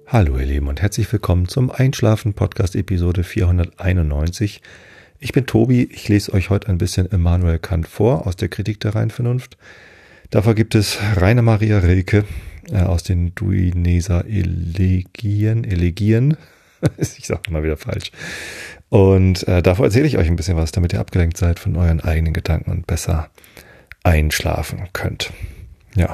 Hallo ihr Lieben und herzlich willkommen zum Einschlafen-Podcast Episode 491. Ich bin Tobi, ich lese euch heute ein bisschen Immanuel Kant vor aus der Kritik der reinen Vernunft. Davor gibt es Rainer Maria Rilke aus den Duineser Elegien. Ich sage immer wieder falsch. Und davor erzähle ich euch ein bisschen was, damit ihr abgelenkt seid von euren eigenen Gedanken und besser einschlafen könnt. Ja,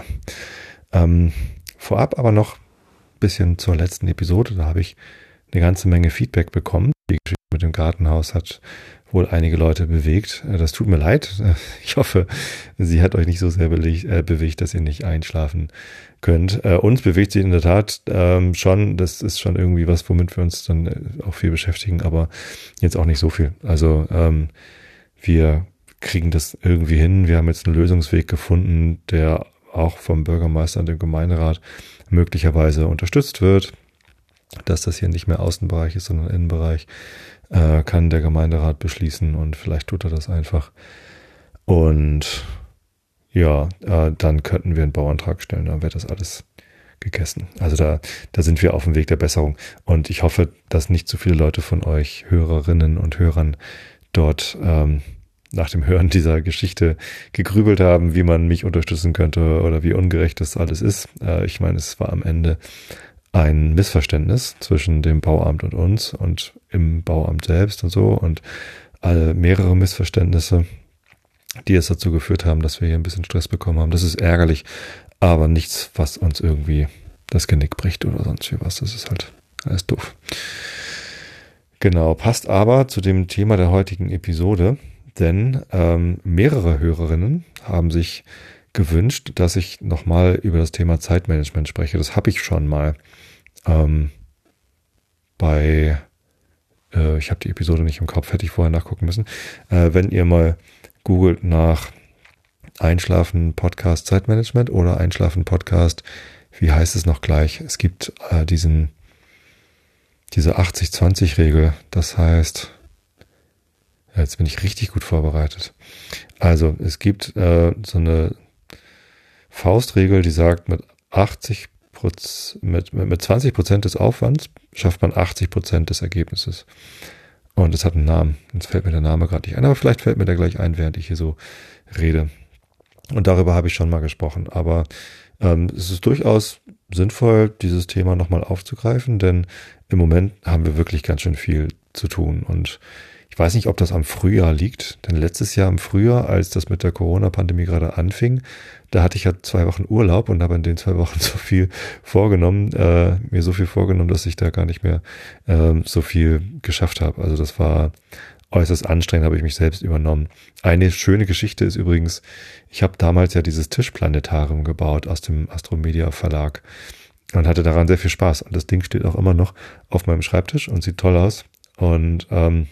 vorab aber noch bisschen zur letzten Episode, da habe ich eine ganze Menge Feedback bekommen. Die Geschichte mit dem Gartenhaus hat wohl einige Leute bewegt. Das tut mir leid. Ich hoffe, sie hat euch nicht so sehr bewegt, dass ihr nicht einschlafen könnt. Uns bewegt sie in der Tat schon. Das ist schon irgendwie was, womit wir uns dann auch viel beschäftigen, aber jetzt auch nicht so viel. Also wir kriegen das irgendwie hin. Wir haben jetzt einen Lösungsweg gefunden, der auch vom Bürgermeister und dem Gemeinderat möglicherweise unterstützt wird, dass das hier nicht mehr Außenbereich ist, sondern Innenbereich, kann der Gemeinderat beschließen und vielleicht tut er das einfach. Und ja, dann könnten wir einen Bauantrag stellen, dann wird das alles gegessen. Also da sind wir auf dem Weg der Besserung und ich hoffe, dass nicht zu viele Leute von euch Hörerinnen und Hörern dort nach dem Hören dieser Geschichte gegrübelt haben, wie man mich unterstützen könnte oder wie ungerecht das alles ist. Ich meine, es war am Ende ein Missverständnis zwischen dem Bauamt und uns und im Bauamt selbst und so und mehrere Missverständnisse, die es dazu geführt haben, dass wir hier ein bisschen Stress bekommen haben. Das ist ärgerlich, aber nichts, was uns irgendwie das Genick bricht oder sonst wie was. Das ist halt alles doof. Genau, passt aber zu dem Thema der heutigen Episode. Denn mehrere Hörerinnen haben sich gewünscht, dass ich nochmal über das Thema Zeitmanagement spreche. Das habe ich schon mal ich habe die Episode nicht im Kopf, hätte ich vorher nachgucken müssen. Wenn ihr mal googelt nach Einschlafen Podcast Zeitmanagement oder Einschlafen Podcast, wie heißt es noch gleich? Es gibt diese 80-20-Regel, das heißt... Jetzt bin ich richtig gut vorbereitet. Also es gibt so eine Faustregel, die sagt, mit 20% des Aufwands schafft man 80% des Ergebnisses. Und es hat einen Namen. Jetzt fällt mir der Name gerade nicht ein, aber vielleicht fällt mir der gleich ein, während ich hier so rede. Und darüber habe ich schon mal gesprochen. Aber es ist durchaus sinnvoll, dieses Thema nochmal aufzugreifen, denn im Moment haben wir wirklich ganz schön viel zu tun. Und ich weiß nicht, ob das am Frühjahr liegt, denn letztes Jahr im Frühjahr, als das mit der Corona-Pandemie gerade anfing, da hatte ich ja 2 Wochen Urlaub und habe in den 2 Wochen mir so viel vorgenommen, dass ich da gar nicht mehr so viel geschafft habe. Also das war äußerst anstrengend, habe ich mich selbst übernommen. Eine schöne Geschichte ist übrigens, ich habe damals ja dieses Tischplanetarium gebaut aus dem Astromedia Verlag und hatte daran sehr viel Spaß. Und das Ding steht auch immer noch auf meinem Schreibtisch und sieht toll aus. Und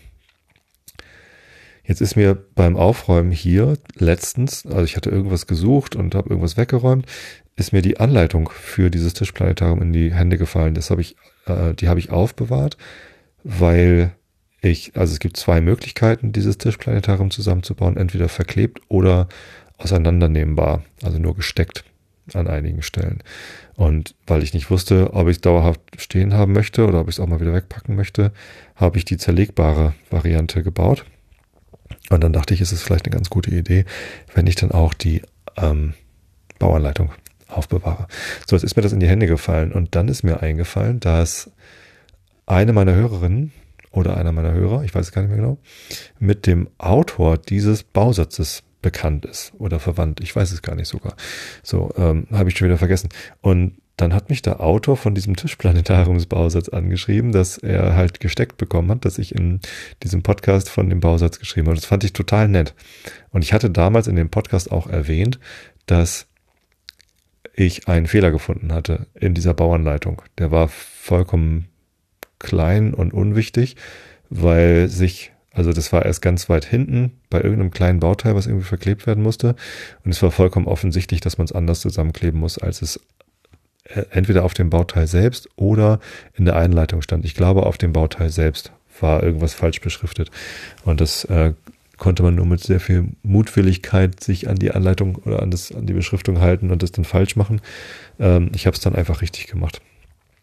jetzt ist mir beim Aufräumen hier letztens, also ich hatte irgendwas gesucht und habe irgendwas weggeräumt, ist mir die Anleitung für dieses Tischplanetarium in die Hände gefallen. Die habe ich aufbewahrt, weil es gibt 2 Möglichkeiten, dieses Tischplanetarium zusammenzubauen, entweder verklebt oder auseinandernehmbar, also nur gesteckt an einigen Stellen. Und weil ich nicht wusste, ob ich es dauerhaft stehen haben möchte oder ob ich es auch mal wieder wegpacken möchte, habe ich die zerlegbare Variante gebaut. Und dann dachte ich, es ist vielleicht eine ganz gute Idee, wenn ich dann auch die Bauanleitung aufbewahre. So, jetzt ist mir das in die Hände gefallen und dann ist mir eingefallen, dass eine meiner Hörerinnen oder einer meiner Hörer, ich weiß es gar nicht mehr genau, mit dem Autor dieses Bausatzes bekannt ist oder verwandt. Ich weiß es gar nicht sogar. So, habe ich schon wieder vergessen. Und dann hat mich der Autor von diesem Tischplanetariumsbausatz angeschrieben, dass er halt gesteckt bekommen hat, dass ich in diesem Podcast von dem Bausatz geschrieben habe. Das fand ich total nett. Und ich hatte damals in dem Podcast auch erwähnt, dass ich einen Fehler gefunden hatte in dieser Bauanleitung. Der war vollkommen klein und unwichtig, also das war erst ganz weit hinten bei irgendeinem kleinen Bauteil, was irgendwie verklebt werden musste. Und es war vollkommen offensichtlich, dass man es anders zusammenkleben muss, als es entweder auf dem Bauteil selbst oder in der Einleitung stand. Ich glaube, auf dem Bauteil selbst war irgendwas falsch beschriftet. Und das konnte man nur mit sehr viel Mutwilligkeit sich an die Anleitung oder an die Beschriftung halten und das dann falsch machen. Ich habe es dann einfach richtig gemacht.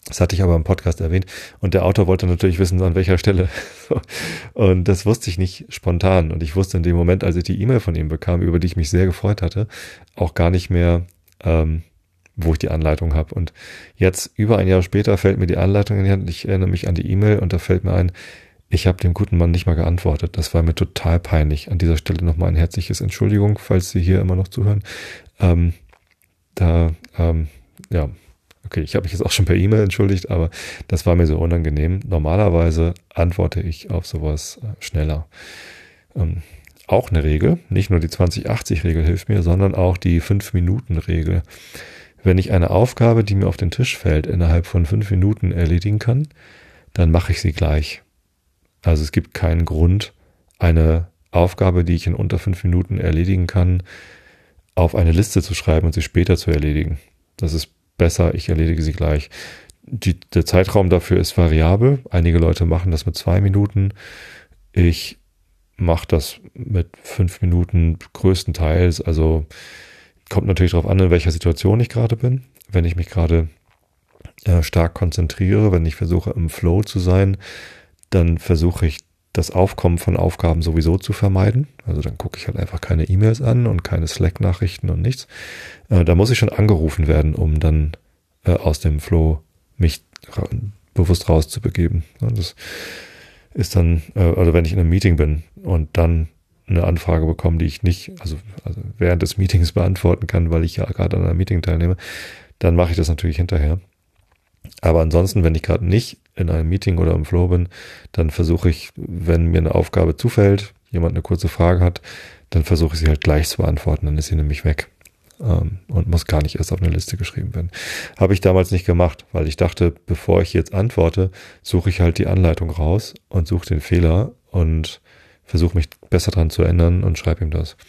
Das hatte ich aber im Podcast erwähnt. Und der Autor wollte natürlich wissen, an welcher Stelle. Und das wusste ich nicht spontan. Und ich wusste in dem Moment, als ich die E-Mail von ihm bekam, über die ich mich sehr gefreut hatte, auch gar nicht mehr, wo ich die Anleitung habe. Und jetzt, über ein Jahr später, fällt mir die Anleitung in die Hand. Ich erinnere mich an die E-Mail und da fällt mir ein, ich habe dem guten Mann nicht mal geantwortet. Das war mir total peinlich. An dieser Stelle nochmal ein herzliches Entschuldigung, falls Sie hier immer noch zuhören. Ja, okay, ich habe mich jetzt auch schon per E-Mail entschuldigt, aber das war mir so unangenehm. Normalerweise antworte ich auf sowas schneller. Auch eine Regel, nicht nur die 20-80-Regel hilft mir, sondern auch die 5-Minuten-Regel. Wenn ich eine Aufgabe, die mir auf den Tisch fällt, innerhalb von 5 Minuten erledigen kann, dann mache ich sie gleich. Also es gibt keinen Grund, eine Aufgabe, die ich in unter 5 Minuten erledigen kann, auf eine Liste zu schreiben und sie später zu erledigen. Das ist besser, ich erledige sie gleich. Der Zeitraum dafür ist variabel. Einige Leute machen das mit 2 Minuten. Ich mache das mit 5 Minuten größtenteils. Also kommt natürlich darauf an, in welcher Situation ich gerade bin. Wenn ich mich gerade stark konzentriere, wenn ich versuche im Flow zu sein, dann versuche ich das Aufkommen von Aufgaben sowieso zu vermeiden. Also dann gucke ich halt einfach keine E-Mails an und keine Slack-Nachrichten und nichts. Da muss ich schon angerufen werden, um dann aus dem Flow mich bewusst rauszubegeben. Das ist dann, oder wenn ich in einem Meeting bin und dann eine Anfrage bekomme, die ich nicht, also während des Meetings beantworten kann, weil ich ja gerade an einem Meeting teilnehme, dann mache ich das natürlich hinterher. Aber ansonsten, wenn ich gerade nicht in einem Meeting oder im Flow bin, dann versuche ich, wenn mir eine Aufgabe zufällt, jemand eine kurze Frage hat, dann versuche ich sie halt gleich zu beantworten, dann ist sie nämlich weg und muss gar nicht erst auf eine Liste geschrieben werden. Habe ich damals nicht gemacht, weil ich dachte, bevor ich jetzt antworte, suche ich halt die Anleitung raus und suche den Fehler und versuche mich besser dran zu ändern und schreibe ihm das.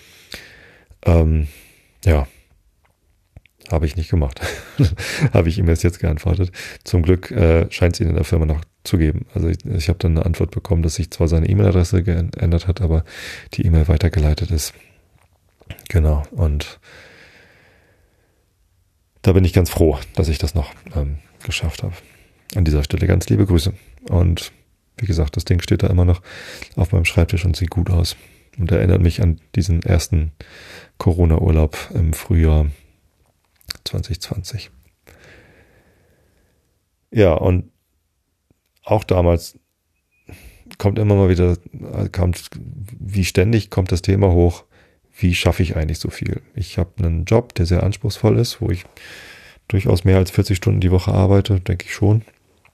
Ja. Habe ich nicht gemacht. Habe ich ihm erst jetzt geantwortet. Zum Glück scheint es ihn in der Firma noch zu geben. Also ich habe dann eine Antwort bekommen, dass sich zwar seine E-Mail-Adresse geändert hat, aber die E-Mail weitergeleitet ist. Genau. Und da bin ich ganz froh, dass ich das noch geschafft habe. An dieser Stelle ganz liebe Grüße. Und wie gesagt, das Ding steht da immer noch auf meinem Schreibtisch und sieht gut aus. Und erinnert mich an diesen ersten Corona-Urlaub im Frühjahr 2020. Ja, und auch damals kommt immer mal wieder, wie ständig kommt das Thema hoch, wie schaffe ich eigentlich so viel? Ich habe einen Job, der sehr anspruchsvoll ist, wo ich durchaus mehr als 40 Stunden die Woche arbeite, denke ich schon.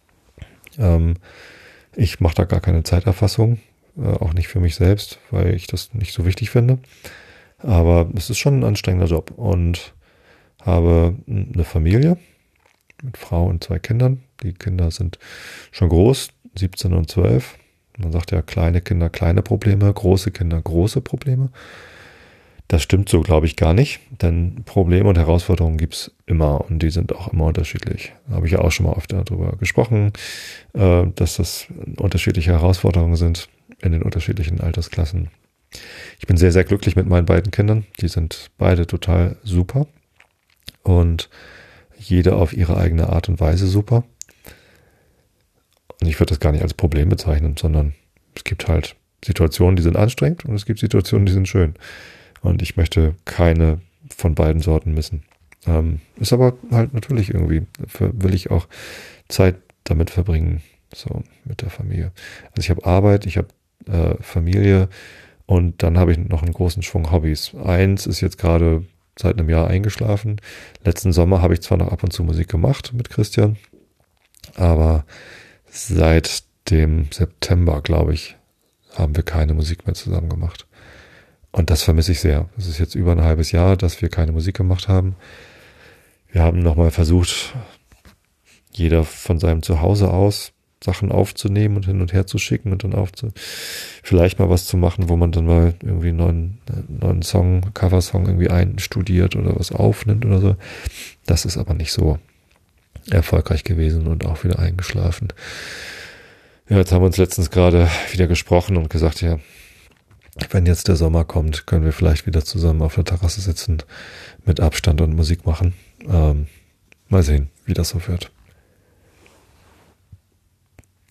Ich mache da gar keine Zeiterfassung, auch nicht für mich selbst, weil ich das nicht so wichtig finde. Aber es ist schon ein anstrengender Job und habe eine Familie mit Frau und 2 Kindern. Die Kinder sind schon groß, 17 und 12. Man sagt ja, kleine Kinder, kleine Probleme, große Kinder, große Probleme. Das stimmt so, glaube ich, gar nicht, denn Probleme und Herausforderungen gibt's immer und die sind auch immer unterschiedlich. Da habe ich ja auch schon mal oft darüber gesprochen, dass das unterschiedliche Herausforderungen sind in den unterschiedlichen Altersklassen. Ich bin sehr, sehr glücklich mit meinen beiden Kindern. Die sind beide total super. Und jede auf ihre eigene Art und Weise super. Und ich würde das gar nicht als Problem bezeichnen, sondern es gibt halt Situationen, die sind anstrengend und es gibt Situationen, die sind schön. Und ich möchte keine von beiden Sorten missen. Ist aber halt natürlich irgendwie, will ich auch Zeit damit verbringen, so mit der Familie. Also ich habe Arbeit, ich habe Familie und dann habe ich noch einen großen Schwung Hobbys. Eins ist jetzt gerade seit einem Jahr eingeschlafen. Letzten Sommer habe ich zwar noch ab und zu Musik gemacht mit Christian, aber seit dem September, glaube ich, haben wir keine Musik mehr zusammen gemacht. Und das vermisse ich sehr. Es ist jetzt über ein halbes Jahr, dass wir keine Musik gemacht haben. Wir haben nochmal versucht, jeder von seinem Zuhause aus Sachen aufzunehmen und hin und her zu schicken und dann vielleicht mal was zu machen, wo man dann mal irgendwie einen neuen Song, Coversong irgendwie einstudiert oder was aufnimmt oder so. Das ist aber nicht so erfolgreich gewesen und auch wieder eingeschlafen. Ja, jetzt haben wir uns letztens gerade wieder gesprochen und gesagt, ja, wenn jetzt der Sommer kommt, können wir vielleicht wieder zusammen auf der Terrasse sitzen, mit Abstand und Musik machen. Mal sehen, wie das so wird.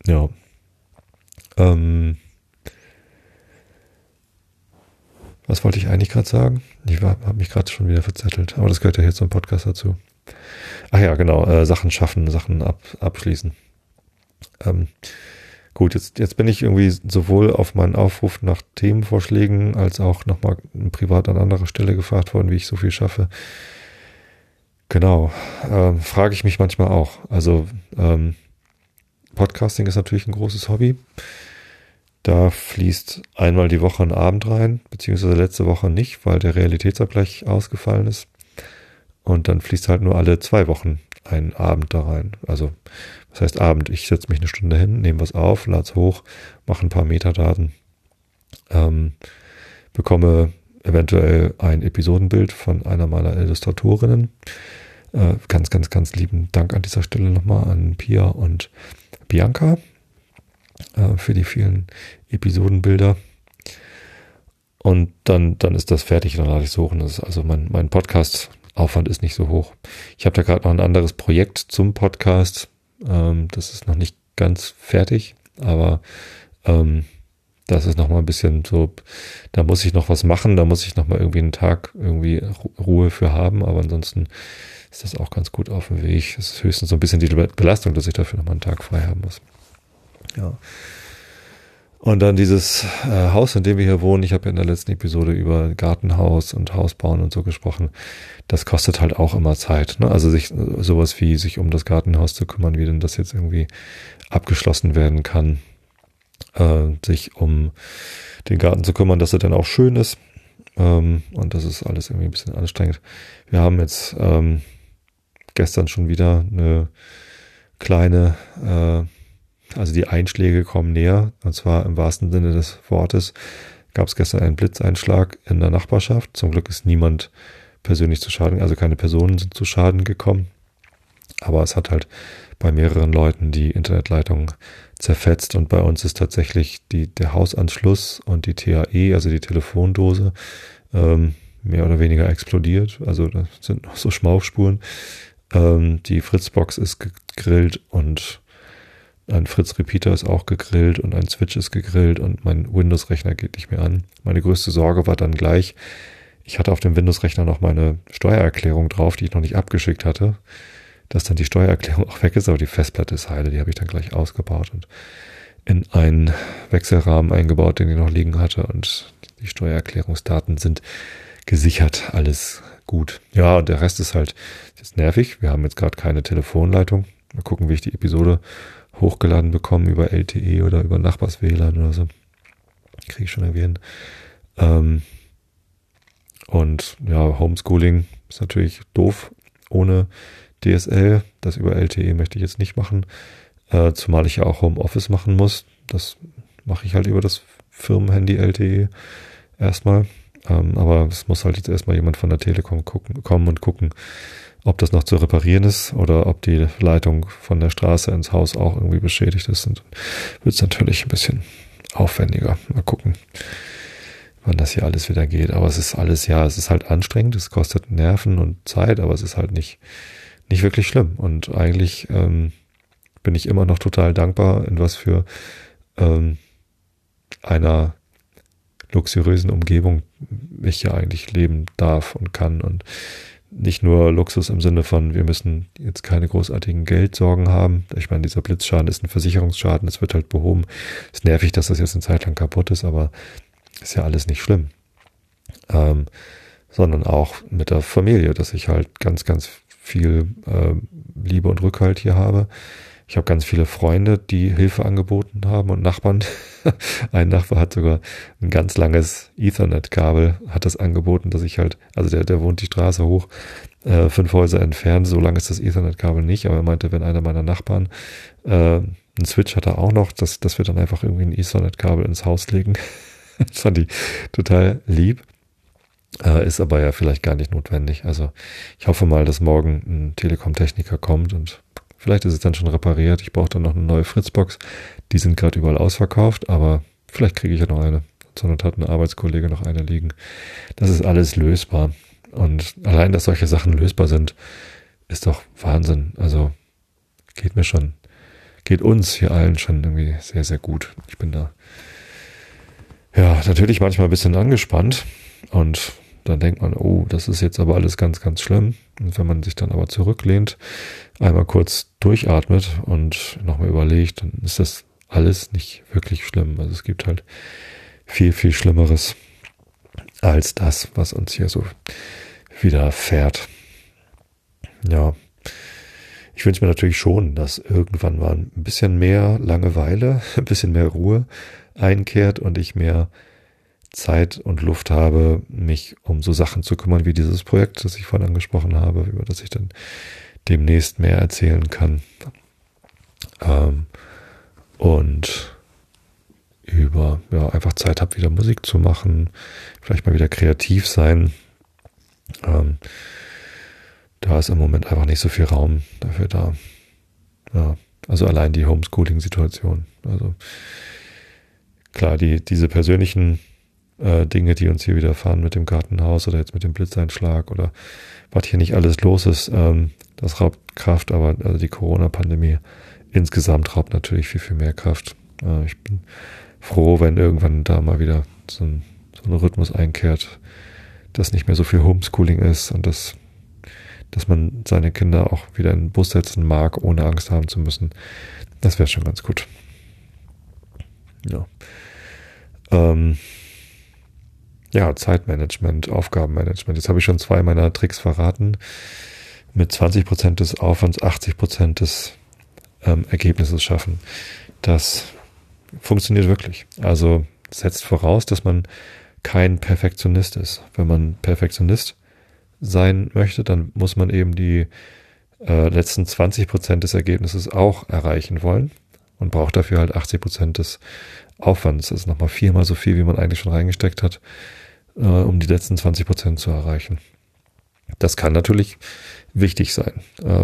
Ja. Was wollte ich eigentlich gerade sagen? Ich habe mich gerade schon wieder verzettelt, aber das gehört ja hier zum Podcast dazu. Ach ja, genau, Sachen schaffen, Sachen abschließen. Gut, jetzt bin ich irgendwie sowohl auf meinen Aufruf nach Themenvorschlägen als auch nochmal privat an anderer Stelle gefragt worden, wie ich so viel schaffe. Genau, frage ich mich manchmal auch. Also Podcasting ist natürlich ein großes Hobby. Da fließt einmal die Woche ein Abend rein, beziehungsweise letzte Woche nicht, weil der Realitätsabgleich ausgefallen ist. Und dann fließt halt nur alle 2 Wochen ein Abend da rein. Also, was heißt Abend? Ich setze mich eine Stunde hin, nehme was auf, lade es hoch, mache ein paar Metadaten, bekomme eventuell ein Episodenbild von einer meiner Illustratorinnen. Ganz, ganz, ganz lieben Dank an dieser Stelle nochmal an Pia und Bianca für die vielen Episodenbilder. Und dann ist das fertig, dann lade ich es hoch. Und das ist also mein Podcast-Aufwand ist nicht so hoch. Ich habe da gerade noch ein anderes Projekt zum Podcast. Das ist noch nicht ganz fertig, aber das ist noch mal ein bisschen so, da muss ich noch was machen, da muss ich noch mal irgendwie einen Tag irgendwie Ruhe für haben, aber ansonsten ist das auch ganz gut auf dem Weg. Es ist höchstens so ein bisschen die Belastung, dass ich dafür noch mal einen Tag frei haben muss. Ja. Und dann dieses Haus, in dem wir hier wohnen, ich habe ja in der letzten Episode über Gartenhaus und Hausbauen und so gesprochen, das kostet halt auch immer Zeit, ne? Also sowas wie sich um das Gartenhaus zu kümmern, wie denn das jetzt irgendwie abgeschlossen werden kann, sich um den Garten zu kümmern, dass er dann auch schön ist, und das ist alles irgendwie ein bisschen anstrengend. Wir haben jetzt gestern schon wieder eine kleine also die Einschläge kommen näher, und zwar im wahrsten Sinne des Wortes. Gab es gestern einen Blitzeinschlag in der Nachbarschaft. Zum Glück ist niemand persönlich zu Schaden, also keine Personen sind zu Schaden gekommen. Aber es hat halt bei mehreren Leuten die Internetleitung zerfetzt, und bei uns ist tatsächlich der Hausanschluss und die TAE, also die Telefondose, mehr oder weniger explodiert. Also das sind noch so Schmaufspuren. Die Fritzbox ist gegrillt und ein Fritz-Repeater ist auch gegrillt und ein Switch ist gegrillt und mein Windows-Rechner geht nicht mehr an. Meine größte Sorge war dann gleich, ich hatte auf dem Windows-Rechner noch meine Steuererklärung drauf, die ich noch nicht abgeschickt hatte, dass dann die Steuererklärung auch weg ist, aber die Festplatte ist heile, die habe ich dann gleich ausgebaut und in einen Wechselrahmen eingebaut, den ich noch liegen hatte, und die Steuererklärungsdaten sind gesichert, alles gut. Ja, und der Rest ist halt jetzt nervig. Wir haben jetzt gerade keine Telefonleitung. Mal gucken, wie ich die Episode hochgeladen bekommen über LTE oder über Nachbars-WLAN oder so. Kriege ich schon irgendwie hin. Und ja, Homeschooling ist natürlich doof ohne DSL. Das über LTE möchte ich jetzt nicht machen. Zumal ich ja auch Homeoffice machen muss. Das mache ich halt über das Firmenhandy LTE erstmal. Aber es muss halt jetzt erstmal jemand von der Telekom kommen und gucken, ob das noch zu reparieren ist oder ob die Leitung von der Straße ins Haus auch irgendwie beschädigt ist. Und wird es natürlich ein bisschen aufwendiger. Mal gucken, wann das hier alles wieder geht. Aber es ist alles, ja, es ist halt anstrengend. Es kostet Nerven und Zeit, aber es ist halt nicht wirklich schlimm. Und eigentlich bin ich immer noch total dankbar, in was für einer luxuriösen Umgebung ich ja eigentlich leben darf und kann, und nicht nur Luxus im Sinne von, wir müssen jetzt keine großartigen Geldsorgen haben. Ich meine, dieser Blitzschaden ist ein Versicherungsschaden, es wird halt behoben. Es ist nervig, dass das jetzt eine Zeit lang kaputt ist, aber ist ja alles nicht schlimm. Sondern auch mit der Familie, dass ich halt ganz, ganz viel Liebe und Rückhalt hier habe. Ich habe ganz viele Freunde, die Hilfe angeboten haben, und Nachbarn. Ein Nachbar hat sogar ein ganz langes Ethernet-Kabel, hat das angeboten, dass ich halt, also der wohnt die Straße hoch, 5 Häuser entfernt, so lang ist das Ethernet-Kabel nicht, aber er meinte, wenn einer meiner Nachbarn einen Switch hat er auch noch, dass wir dann einfach irgendwie ein Ethernet-Kabel ins Haus legen. Das fand ich total lieb. Ist aber ja vielleicht gar nicht notwendig. Also ich hoffe mal, dass morgen ein Telekom-Techniker kommt und vielleicht ist es dann schon repariert. Ich brauche dann noch eine neue Fritzbox. Die sind gerade überall ausverkauft, aber vielleicht kriege ich ja noch eine. Sondern hat ein Arbeitskollege noch eine liegen. Das ist alles lösbar. Und allein, dass solche Sachen lösbar sind, ist doch Wahnsinn. Also geht mir schon geht uns hier allen schon irgendwie sehr, sehr gut. Ich bin da ja natürlich manchmal ein bisschen angespannt und dann denkt man, oh, das ist jetzt aber alles ganz, ganz schlimm. Und wenn man sich dann aber zurücklehnt, einmal kurz durchatmet und nochmal überlegt, dann ist das alles nicht wirklich schlimm. Also es gibt halt viel, viel Schlimmeres als das, was uns hier so widerfährt. Ja, ich wünsche mir natürlich schon, dass irgendwann mal ein bisschen mehr Langeweile, ein bisschen mehr Ruhe einkehrt und ich mehr Zeit und Luft habe, mich um so Sachen zu kümmern wie dieses Projekt, das ich vorhin angesprochen habe, über das ich dann demnächst mehr erzählen kann. Und über einfach Zeit habe, wieder Musik zu machen, vielleicht mal wieder kreativ sein. Da ist im Moment einfach nicht so viel Raum dafür da. Ja, also allein die Homeschooling-Situation. Also klar, diese persönlichen Dinge, die uns hier widerfahren mit dem Gartenhaus oder jetzt mit dem Blitzeinschlag oder was hier nicht alles los ist, das raubt Kraft, aber also die Corona-Pandemie insgesamt raubt natürlich viel, viel mehr Kraft. Ich bin froh, wenn irgendwann da mal wieder so ein Rhythmus einkehrt, dass nicht mehr so viel Homeschooling ist und dass man seine Kinder auch wieder in den Bus setzen mag, ohne Angst haben zu müssen. Das wäre schon ganz gut. Ja. Zeitmanagement, Aufgabenmanagement. Jetzt habe ich schon 2 meiner Tricks verraten. Mit 20% des Aufwands 80% des Ergebnisses schaffen. Das funktioniert wirklich. Also setzt voraus, dass man kein Perfektionist ist. Wenn man Perfektionist sein möchte, dann muss man eben die letzten 20% des Ergebnisses auch erreichen wollen und braucht dafür halt 80% des Aufwands. Das ist nochmal 4-mal so viel, wie man eigentlich schon reingesteckt hat, um die letzten 20% zu erreichen. Das kann natürlich wichtig sein,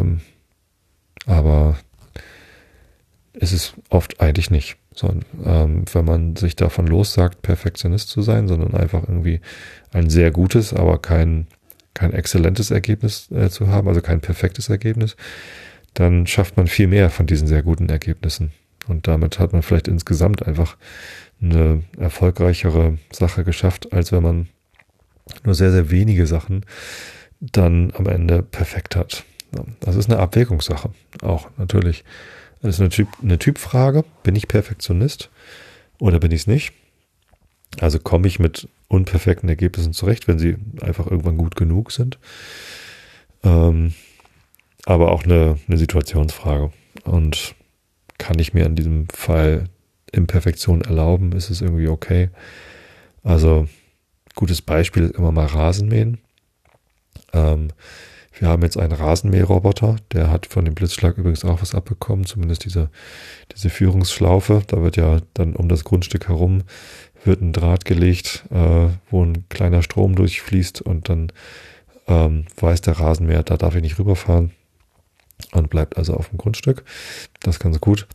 aber ist es oft eigentlich nicht. Wenn man sich davon lossagt, Perfektionist zu sein, sondern einfach irgendwie ein sehr gutes, aber kein exzellentes Ergebnis zu haben, also kein perfektes Ergebnis, dann schafft man viel mehr von diesen sehr guten Ergebnissen. Und damit hat man vielleicht insgesamt einfach eine erfolgreichere Sache geschafft, als wenn man nur sehr, sehr wenige Sachen dann am Ende perfekt hat. Das ist eine Abwägungssache, auch natürlich. Das ist eine Typfrage. Bin ich Perfektionist oder bin ich es nicht? Also komme ich mit unperfekten Ergebnissen zurecht, wenn sie einfach irgendwann gut genug sind. Aber auch eine Situationsfrage. Und kann ich mir in diesem Fall Imperfektion erlauben? Ist es irgendwie okay? Also gutes Beispiel ist immer mal Rasenmähen. Wir haben jetzt einen Rasenmäherroboter, der hat von dem Blitzschlag übrigens auch was abbekommen, zumindest diese Führungsschlaufe. Da wird ja dann um das Grundstück herum wird ein Draht gelegt, wo ein kleiner Strom durchfließt und dann weiß der Rasenmäher, da darf ich nicht rüberfahren und bleibt also auf dem Grundstück. Das ist ganz gut.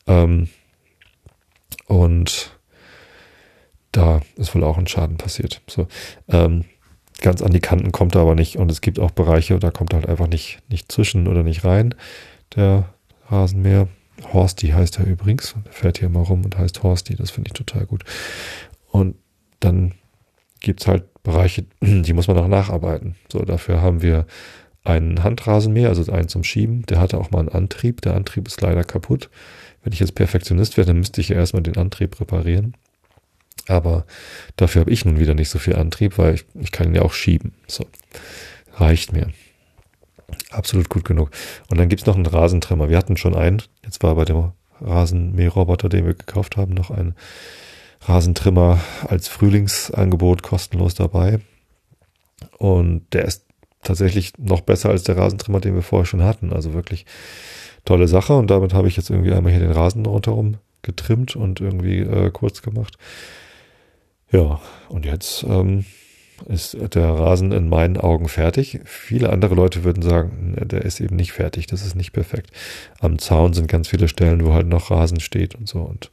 Und da ist wohl auch ein Schaden passiert. So, ganz an die Kanten kommt er aber nicht und es gibt auch Bereiche, da kommt er halt einfach nicht zwischen oder nicht rein, der Rasenmäher. Horsty heißt er übrigens, der fährt hier immer rum und heißt Horsty, das finde ich total gut. Und dann gibt's halt Bereiche, die muss man auch nacharbeiten. So, dafür haben wir einen Handrasenmäher, also einen zum Schieben, der hatte auch mal einen Antrieb, der Antrieb ist leider kaputt. Wenn ich jetzt Perfektionist wäre, dann müsste ich ja erstmal den Antrieb reparieren. Aber dafür habe ich nun wieder nicht so viel Antrieb, weil ich kann ihn ja auch schieben. So, reicht mir. Absolut gut genug. Und dann gibt's noch einen Rasentrimmer. Wir hatten schon einen. Jetzt war bei dem Rasenmäherroboter, den wir gekauft haben, noch ein Rasentrimmer als Frühlingsangebot kostenlos dabei. Und der ist tatsächlich noch besser als der Rasentrimmer, den wir vorher schon hatten. Also wirklich tolle Sache. Und damit habe ich jetzt irgendwie einmal hier den Rasen rundherum getrimmt und irgendwie kurz gemacht. Ja, und jetzt ist der Rasen in meinen Augen fertig. Viele andere Leute würden sagen, der ist eben nicht fertig, das ist nicht perfekt. Am Zaun sind ganz viele Stellen, wo halt noch Rasen steht und so. Und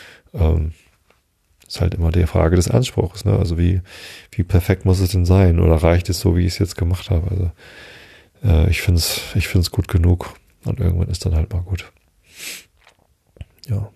ist halt immer die Frage des Anspruchs, ne? Also wie perfekt muss es denn sein? Oder reicht es so, wie ich es jetzt gemacht habe? Also ich find's gut genug und irgendwann ist dann halt mal gut. Ja.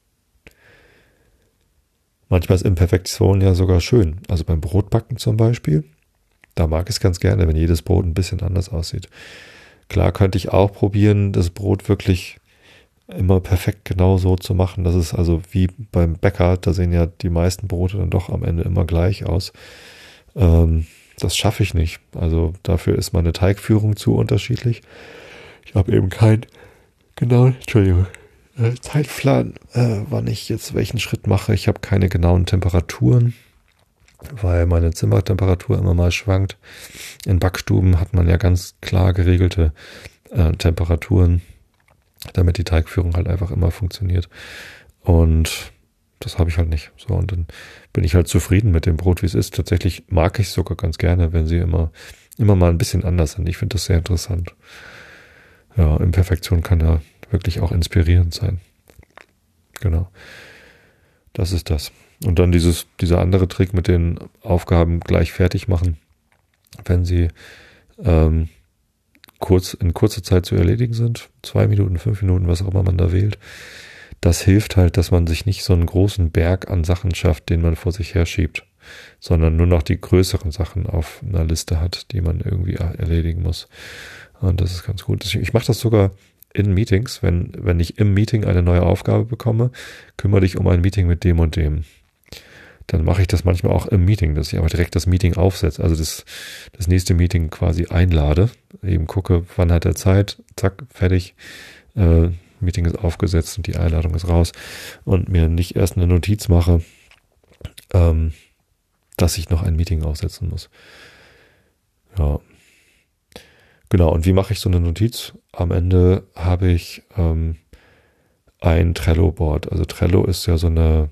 Manchmal ist Imperfektion ja sogar schön. Also beim Brotbacken zum Beispiel, da mag ich es ganz gerne, wenn jedes Brot ein bisschen anders aussieht. Klar könnte ich auch probieren, das Brot wirklich immer perfekt genau so zu machen. Das ist also wie beim Bäcker, da sehen ja die meisten Brote dann doch am Ende immer gleich aus. Das schaffe ich nicht. Also dafür ist meine Teigführung zu unterschiedlich. Ich habe eben kein Entschuldigung, Zeitplan, wann ich jetzt welchen Schritt mache. Ich habe keine genauen Temperaturen, weil meine Zimmertemperatur immer mal schwankt. In Backstuben hat man ja ganz klar geregelte Temperaturen, damit die Teigführung halt einfach immer funktioniert. Und das habe ich halt nicht. So, und dann bin ich halt zufrieden mit dem Brot, wie es ist. Tatsächlich mag ich es sogar ganz gerne, wenn sie immer mal ein bisschen anders sind. Ich finde das sehr interessant. Ja, Imperfektion kann ja wirklich auch inspirierend sein. Genau. Das ist das. Und dann dieser andere Trick mit den Aufgaben gleich fertig machen, wenn sie in kurzer Zeit zu erledigen sind, 2 Minuten, 5 Minuten, was auch immer man da wählt. Das hilft halt, dass man sich nicht so einen großen Berg an Sachen schafft, den man vor sich herschiebt, sondern nur noch die größeren Sachen auf einer Liste hat, die man irgendwie erledigen muss. Und das ist ganz gut. Ich mache das sogar in Meetings, wenn ich im Meeting eine neue Aufgabe bekomme, kümmere dich um ein Meeting mit dem und dem. Dann mache ich das manchmal auch im Meeting, dass ich aber direkt das Meeting aufsetze, also das nächste Meeting quasi einlade, eben gucke, wann hat er Zeit, zack, fertig, Meeting ist aufgesetzt und die Einladung ist raus und mir nicht erst eine Notiz mache, dass ich noch ein Meeting aufsetzen muss. Ja. Genau, und wie mache ich so eine Notiz? Am Ende habe ich ein Trello-Board. Also Trello ist ja so eine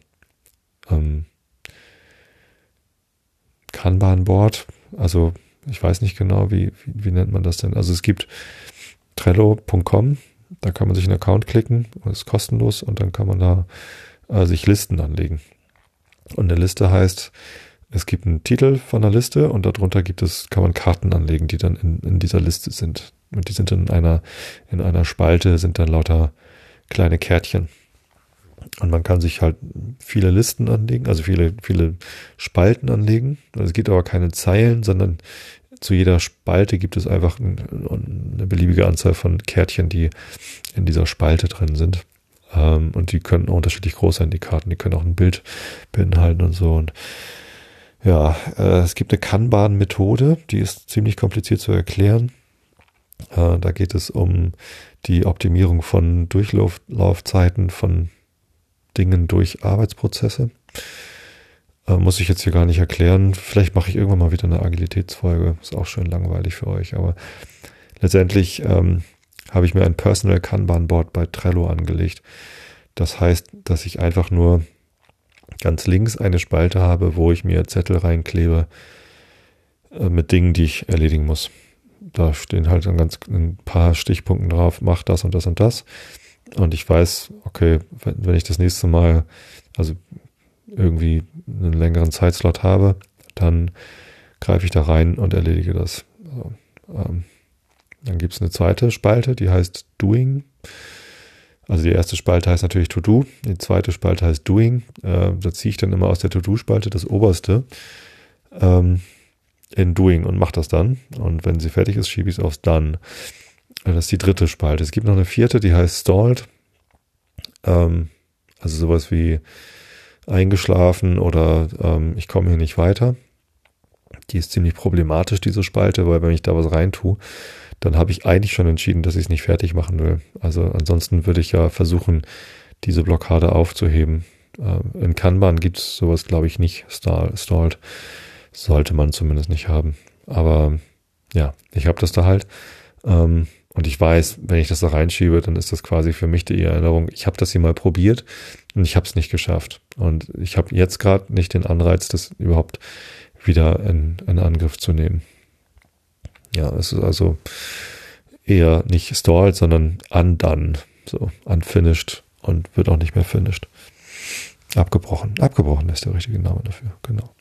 Kanban-Board. Also ich weiß nicht genau, wie nennt man das denn? Also es gibt Trello.com, da kann man sich einen Account klicken, das ist kostenlos und dann kann man da sich Listen anlegen. Und eine Liste heißt, es gibt einen Titel von einer Liste und darunter kann man Karten anlegen, die dann in dieser Liste sind. Und die sind in einer Spalte, sind dann lauter kleine Kärtchen. Und man kann sich halt viele Listen anlegen, also viele Spalten anlegen. Es gibt aber keine Zeilen, sondern zu jeder Spalte gibt es einfach eine beliebige Anzahl von Kärtchen, die in dieser Spalte drin sind. Und die können auch unterschiedlich groß sein, die Karten. Die können auch ein Bild beinhalten und so. Und ja, es gibt eine Kanban-Methode, die ist ziemlich kompliziert zu erklären. Da geht es um die Optimierung von Durchlaufzeiten von Dingen durch Arbeitsprozesse. Muss ich jetzt hier gar nicht erklären. Vielleicht mache ich irgendwann mal wieder eine Agilitätsfolge. Ist auch schön langweilig für euch. Aber letztendlich habe ich mir ein Personal Kanban Board bei Trello angelegt. Das heißt, dass ich einfach nur ganz links eine Spalte habe, wo ich mir Zettel reinklebe mit Dingen, die ich erledigen muss. Da stehen halt ein paar Stichpunkten drauf, mach das und das und das. Und ich weiß, okay, wenn ich das nächste Mal, also irgendwie einen längeren Zeitslot habe, dann greife ich da rein und erledige das. Also, dann gibt es eine zweite Spalte, die heißt Doing. Also die erste Spalte heißt natürlich To-Do, die zweite Spalte heißt Doing. Da ziehe ich dann immer aus der To-Do-Spalte das oberste in Doing und mache das dann. Und wenn sie fertig ist, schiebe ich es aufs Done. Das ist die dritte Spalte. Es gibt noch eine vierte, die heißt Stalled. Also sowas wie eingeschlafen oder ich komme hier nicht weiter. Die ist ziemlich problematisch, diese Spalte, weil wenn ich da was reintue, dann habe ich eigentlich schon entschieden, dass ich es nicht fertig machen will. Also ansonsten würde ich ja versuchen, diese Blockade aufzuheben. In Kanban gibt es sowas, glaube ich, nicht. Stalled sollte man zumindest nicht haben. Aber ja, ich habe das da halt. Und ich weiß, wenn ich das da reinschiebe, dann ist das quasi für mich die Erinnerung, ich habe das hier mal probiert und ich habe es nicht geschafft. Und ich habe jetzt gerade nicht den Anreiz, das überhaupt wieder in Angriff zu nehmen. Ja, es ist also eher nicht stalled, sondern undone. So, unfinished und wird auch nicht mehr finished. Abgebrochen. Abgebrochen ist der richtige Name dafür, genau.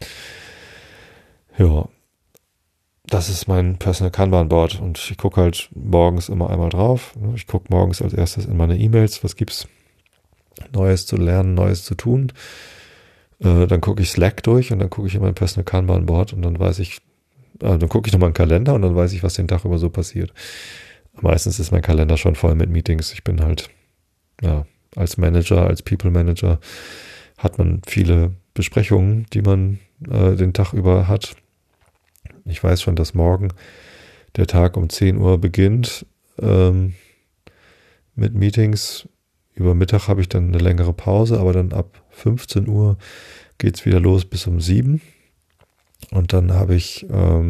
Ja, das ist mein Personal Kanban Board und ich gucke halt morgens immer einmal drauf. Ich gucke morgens als erstes in meine E-Mails, was gibt's Neues zu lernen, Neues zu tun. Dann gucke ich Slack durch und dann gucke ich in mein Personal Kanban Board und dann weiß ich, dann gucke ich nochmal einen Kalender und dann weiß ich, was den Tag über so passiert. Meistens ist mein Kalender schon voll mit Meetings. Ich bin halt, ja, als Manager, als People Manager hat man viele Besprechungen, die man den Tag über hat. Ich weiß schon, dass morgen der Tag um 10 Uhr beginnt mit Meetings. Über Mittag habe ich dann eine längere Pause, aber dann ab 15 Uhr geht es wieder los bis um 7. Und dann habe ich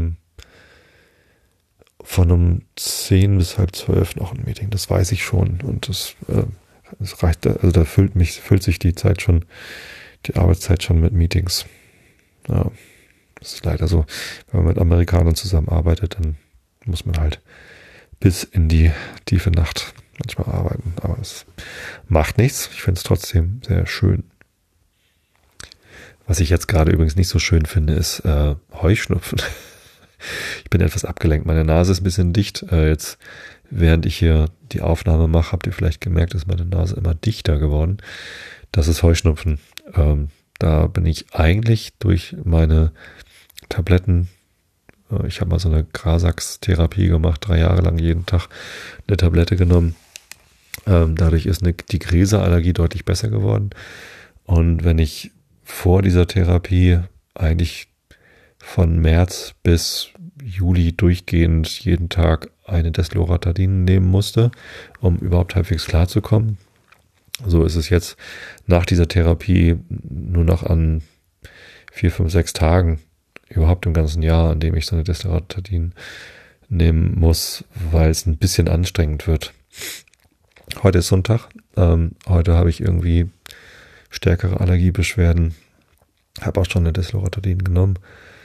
von um 10 bis halb 12 noch ein Meeting. Das weiß ich schon. Und das reicht, also da füllt sich die Arbeitszeit schon mit Meetings. Ja, das ist leider so. Wenn man mit Amerikanern zusammenarbeitet, dann muss man halt bis in die tiefe Nacht manchmal arbeiten. Aber es macht nichts. Ich finde es trotzdem sehr schön. Was ich jetzt gerade übrigens nicht so schön finde, ist Heuschnupfen. Ich bin etwas abgelenkt. Meine Nase ist ein bisschen dicht. Jetzt, während ich hier die Aufnahme mache, habt ihr vielleicht gemerkt, ist meine Nase immer dichter geworden. Das ist Heuschnupfen. Da bin ich eigentlich durch meine Tabletten, ich habe mal so eine Grasax-Therapie gemacht, 3 Jahre lang jeden Tag eine Tablette genommen. Dadurch ist die Gräserallergie deutlich besser geworden. Und wenn ich vor dieser Therapie eigentlich von März bis Juli durchgehend jeden Tag eine Desloratadin nehmen musste, um überhaupt halbwegs klarzukommen. So ist es jetzt nach dieser Therapie nur noch an 4, 5, 6 Tagen, überhaupt im ganzen Jahr, an dem ich so eine Desloratadin nehmen muss, weil es ein bisschen anstrengend wird. Heute ist Sonntag. Heute habe ich irgendwie stärkere Allergiebeschwerden. Habe auch schon eine Desloratadin genommen.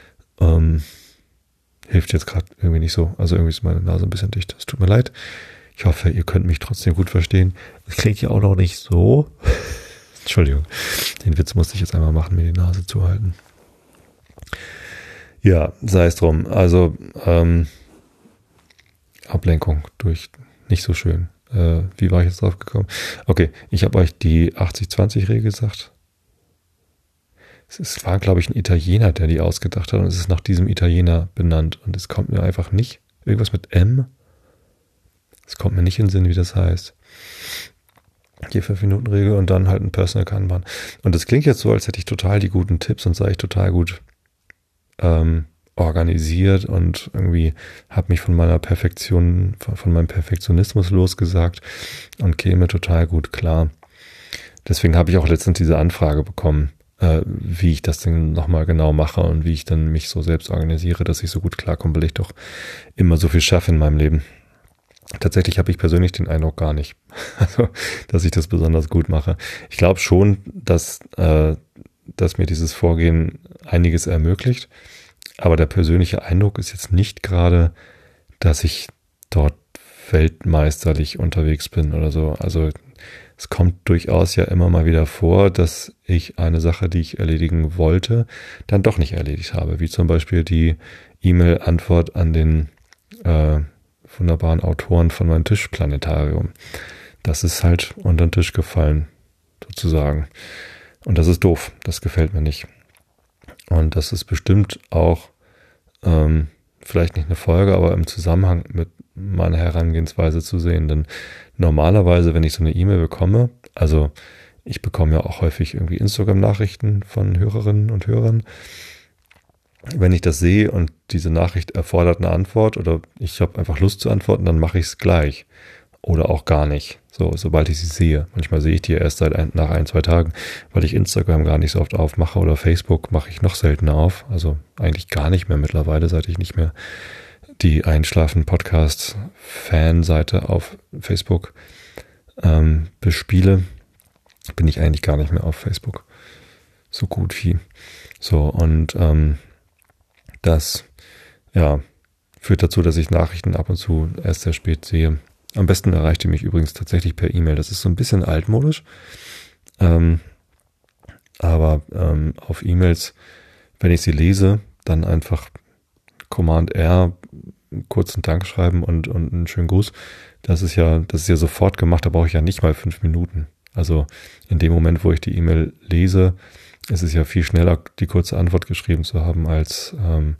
Hilft jetzt gerade irgendwie nicht so. Also irgendwie ist meine Nase ein bisschen dicht. Es tut mir leid. Ich hoffe, ihr könnt mich trotzdem gut verstehen. Es klingt ja auch noch nicht so. Entschuldigung. Den Witz musste ich jetzt einmal machen, mir die Nase zu halten. Ja, sei es drum. Also Ablenkung durch nicht so schön. Wie war ich jetzt drauf gekommen? Okay, ich habe euch die 80-20-Regel gesagt. Es war, glaube ich, ein Italiener, der die ausgedacht hat und es ist nach diesem Italiener benannt und es kommt mir einfach nicht. Irgendwas mit M? Es kommt mir nicht in den Sinn, wie das heißt. Die 5-Minuten-Regel und dann halt ein Personal Kanban. Und das klingt jetzt so, als hätte ich total die guten Tipps und sei ich total gut organisiert und irgendwie habe mich von meiner Perfektion, von meinem Perfektionismus losgesagt und käme total gut klar. Deswegen habe ich auch letztens diese Anfrage bekommen, wie ich das denn nochmal genau mache und wie ich dann mich so selbst organisiere, dass ich so gut klarkomme, weil ich doch immer so viel schaffe in meinem Leben. Tatsächlich habe ich persönlich den Eindruck gar nicht, also, dass ich das besonders gut mache. Ich glaube schon, dass mir dieses Vorgehen einiges ermöglicht, aber der persönliche Eindruck ist jetzt nicht gerade, dass ich dort weltmeisterlich unterwegs bin oder so. Also es kommt durchaus ja immer mal wieder vor, dass ich eine Sache, die ich erledigen wollte, dann doch nicht erledigt habe. Wie zum Beispiel die E-Mail-Antwort an den wunderbaren Autoren von meinem Tischplanetarium. Das ist halt unter den Tisch gefallen, sozusagen. Und das ist doof. Das gefällt mir nicht. Und das ist bestimmt auch vielleicht nicht eine Folge, aber im Zusammenhang mit meiner Herangehensweise zu sehen. Denn normalerweise, wenn ich so eine E-Mail bekomme, also ich bekomme ja auch häufig irgendwie Instagram-Nachrichten von Hörerinnen und Hörern. Wenn ich das sehe und diese Nachricht erfordert eine Antwort oder ich habe einfach Lust zu antworten, dann mache ich es gleich. Oder auch gar nicht, so, sobald ich sie sehe. Manchmal sehe ich die erst nach 1, 2 Tagen, weil ich Instagram gar nicht so oft aufmache oder Facebook mache ich noch seltener auf. Also eigentlich gar nicht mehr mittlerweile, seit ich nicht mehr die Einschlafen-Podcast-Fanseite auf Facebook bespiele, bin ich eigentlich gar nicht mehr auf Facebook. So gut wie. So, und das führt dazu, dass ich Nachrichten ab und zu erst sehr spät sehe. Am besten erreicht ihr mich übrigens tatsächlich per E-Mail. Das ist so ein bisschen altmodisch. Aber auf E-Mails, wenn ich sie lese, dann einfach Command R, einen kurzen Dank schreiben und einen schönen Gruß. Das ist ja sofort gemacht, da brauche ich ja nicht mal 5 Minuten. Also in dem Moment, wo ich die E-Mail lese, ist es ja viel schneller, die kurze Antwort geschrieben zu haben, als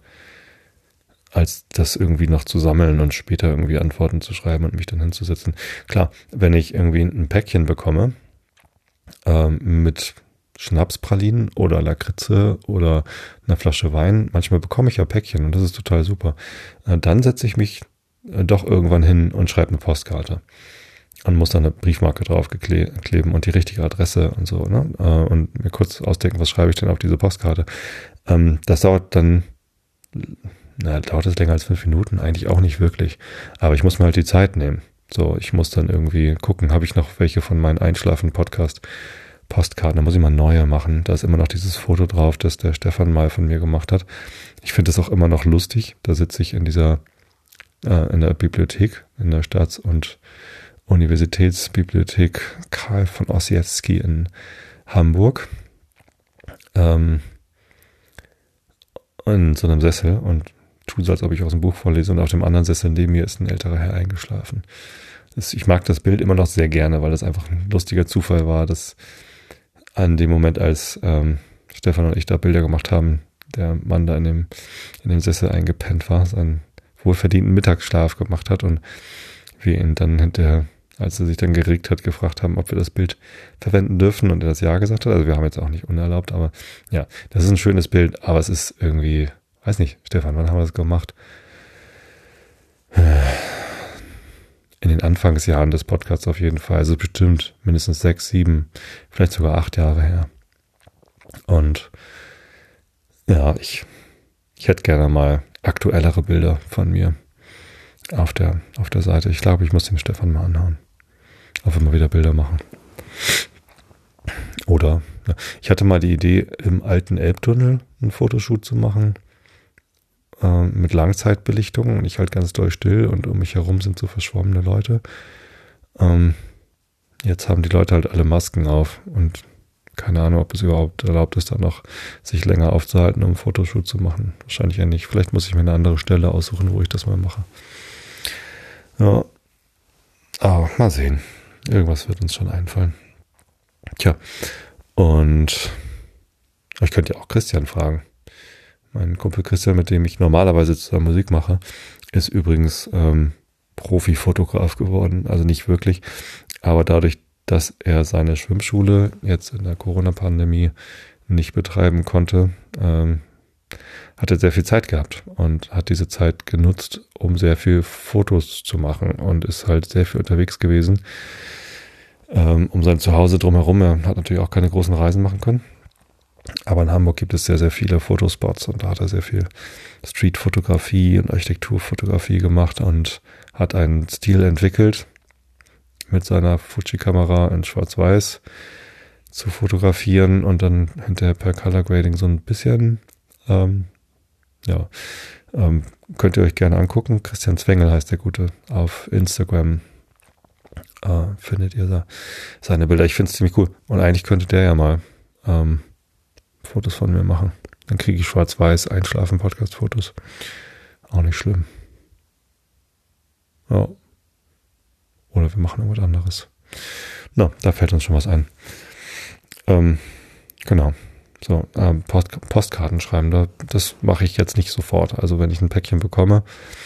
das irgendwie noch zu sammeln und später irgendwie Antworten zu schreiben und mich dann hinzusetzen. Klar, wenn ich irgendwie ein Päckchen bekomme mit Schnapspralinen oder Lakritze oder einer Flasche Wein, manchmal bekomme ich ja Päckchen und das ist total super. Dann setze ich mich doch irgendwann hin und schreibe eine Postkarte und muss dann eine Briefmarke drauf kleben und die richtige Adresse und so, ne? Und mir kurz ausdenken, was schreibe ich denn auf diese Postkarte. Das dauert dann, dauert es länger als 5 Minuten? Eigentlich auch nicht wirklich. Aber ich muss mir halt die Zeit nehmen. So, ich muss dann irgendwie gucken, habe ich noch welche von meinen Einschlafen-Podcast-Postkarten? Da muss ich mal neue machen. Da ist immer noch dieses Foto drauf, das der Stefan mal von mir gemacht hat. Ich finde das auch immer noch lustig. Da sitze ich in der Bibliothek, in der Staats- und Universitätsbibliothek Karl von Ossietzky in Hamburg. In so einem Sessel und tue so, als ob ich aus dem Buch vorlese, und auf dem anderen Sessel neben mir ist ein älterer Herr eingeschlafen. Ich mag das Bild immer noch sehr gerne, weil das einfach ein lustiger Zufall war, dass an dem Moment, als Stefan und ich da Bilder gemacht haben, der Mann da in dem Sessel eingepennt war, seinen wohlverdienten Mittagsschlaf gemacht hat und wir ihn dann hinterher, als er sich dann geregt hat, gefragt haben, ob wir das Bild verwenden dürfen, und er das Ja gesagt hat. Also wir haben jetzt auch nicht unerlaubt, aber ja, das ist ein schönes Bild, aber es ist irgendwie, weiß nicht, Stefan, wann haben wir das gemacht? In den Anfangsjahren des Podcasts auf jeden Fall. Also bestimmt mindestens 6, 7, vielleicht sogar 8 Jahre her. Und ja, ich hätte gerne mal aktuellere Bilder von mir auf der Seite. Ich glaube, ich muss dem Stefan mal anhauen. Ob wir mal wieder Bilder machen. Oder, ja, ich hatte mal die Idee, im alten Elbtunnel einen Fotoshoot zu machen. Mit Langzeitbelichtung und ich halt ganz doll still und um mich herum sind so verschwommene Leute. Jetzt haben die Leute halt alle Masken auf und keine Ahnung, ob es überhaupt erlaubt ist, da noch sich länger aufzuhalten, um einen Fotoshoot zu machen. Wahrscheinlich ja nicht. Vielleicht muss ich mir eine andere Stelle aussuchen, wo ich das mal mache. Ja, aber mal sehen. Irgendwas wird uns schon einfallen. Tja, und ich könnte ja auch Christian fragen. Mein Kumpel Christian, mit dem ich normalerweise zusammen Musik mache, ist übrigens Profi-Fotograf geworden. Also nicht wirklich, aber dadurch, dass er seine Schwimmschule jetzt in der Corona-Pandemie nicht betreiben konnte, hat er sehr viel Zeit gehabt und hat diese Zeit genutzt, um sehr viel Fotos zu machen und ist halt sehr viel unterwegs gewesen, um sein Zuhause drumherum. Er hat natürlich auch keine großen Reisen machen können. Aber in Hamburg gibt es sehr, sehr viele Fotospots und da hat er sehr viel Streetfotografie und Architekturfotografie gemacht und hat einen Stil entwickelt, mit seiner Fuji-Kamera in Schwarz-Weiß zu fotografieren und dann hinterher per Color Grading so ein bisschen, könnt ihr euch gerne angucken. Christian Zwengel heißt der Gute. Auf Instagram findet ihr da seine Bilder. Ich finde es ziemlich cool. Und eigentlich könnte der ja mal Fotos von mir machen. Dann kriege ich Schwarz-Weiß Einschlafen-Podcast-Fotos. Auch nicht schlimm. Ja. Oder wir machen irgendwas anderes. Na, da fällt uns schon was ein. Genau. So, Postkarten schreiben, das mache ich jetzt nicht sofort. Also wenn ich ein Päckchen bekomme,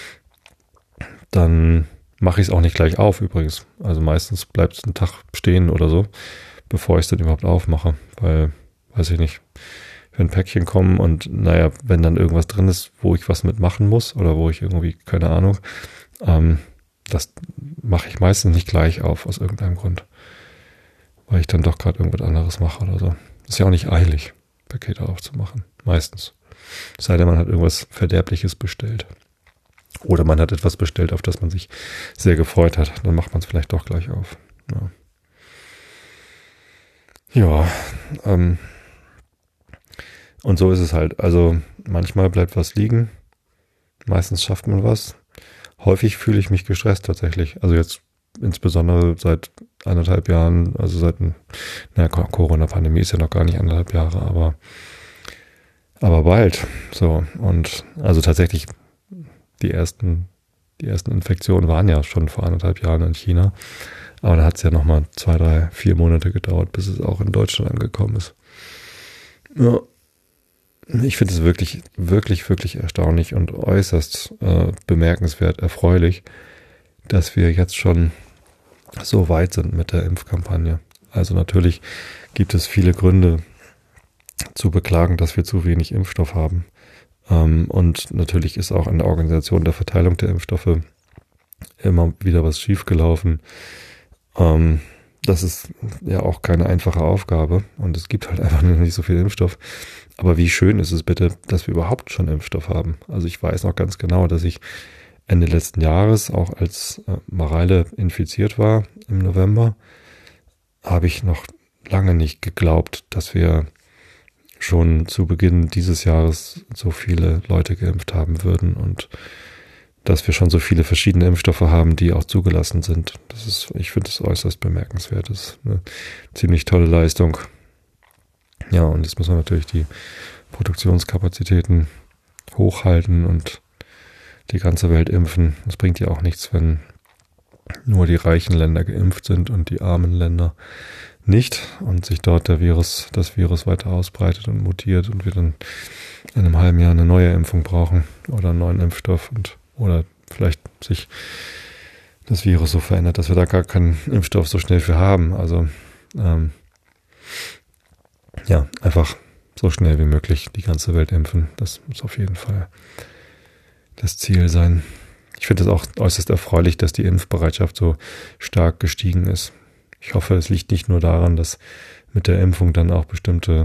dann mache ich es auch nicht gleich auf übrigens. Also meistens bleibt es einen Tag stehen oder so, bevor ich es dann überhaupt aufmache. Weil, weiß ich nicht, wenn Päckchen kommen und naja, wenn dann irgendwas drin ist, wo ich was mitmachen muss oder wo ich irgendwie, keine Ahnung, das mache ich meistens nicht gleich auf, aus irgendeinem Grund. Weil ich dann doch gerade irgendwas anderes mache oder so. Ist ja auch nicht eilig, Pakete aufzumachen. Meistens. Es sei denn, man hat irgendwas Verderbliches bestellt. Oder man hat etwas bestellt, auf das man sich sehr gefreut hat. Dann macht man es vielleicht doch gleich auf. Ja, und so ist es halt. Also manchmal bleibt was liegen. Meistens schafft man was. Häufig fühle ich mich gestresst tatsächlich. Also jetzt insbesondere seit 1,5 Jahren, also seit Corona-Pandemie ist ja noch gar nicht 1,5 Jahre, aber bald. So, und also tatsächlich die ersten Infektionen waren ja schon vor 1,5 Jahren in China. Aber dann hat es ja nochmal 2, 3, 4 Monate gedauert, bis es auch in Deutschland angekommen ist. Ja, ich finde es wirklich, wirklich, wirklich erstaunlich und äußerst bemerkenswert, erfreulich, dass wir jetzt schon so weit sind mit der Impfkampagne. Also natürlich gibt es viele Gründe zu beklagen, dass wir zu wenig Impfstoff haben. Und natürlich ist auch an der Organisation der Verteilung der Impfstoffe immer wieder was schiefgelaufen. Das ist ja auch keine einfache Aufgabe und es gibt halt einfach nicht so viel Impfstoff. Aber wie schön ist es bitte, dass wir überhaupt schon Impfstoff haben. Also ich weiß noch ganz genau, dass ich Ende letzten Jahres, auch als Mareile infiziert war im November, habe ich noch lange nicht geglaubt, dass wir schon zu Beginn dieses Jahres so viele Leute geimpft haben würden und dass wir schon so viele verschiedene Impfstoffe haben, die auch zugelassen sind. Ich finde es äußerst bemerkenswert. Das ist eine ziemlich tolle Leistung. Ja, und jetzt muss man natürlich die Produktionskapazitäten hochhalten und die ganze Welt impfen. Es bringt ja auch nichts, wenn nur die reichen Länder geimpft sind und die armen Länder nicht und sich dort das Virus weiter ausbreitet und mutiert und wir dann in einem halben Jahr eine neue Impfung brauchen oder einen neuen Impfstoff oder vielleicht sich das Virus so verändert, dass wir da gar keinen Impfstoff so schnell für haben. Also ja, einfach so schnell wie möglich die ganze Welt impfen. Das muss auf jeden Fall das Ziel sein. Ich finde es auch äußerst erfreulich, dass die Impfbereitschaft so stark gestiegen ist. Ich hoffe, es liegt nicht nur daran, dass mit der Impfung dann auch bestimmte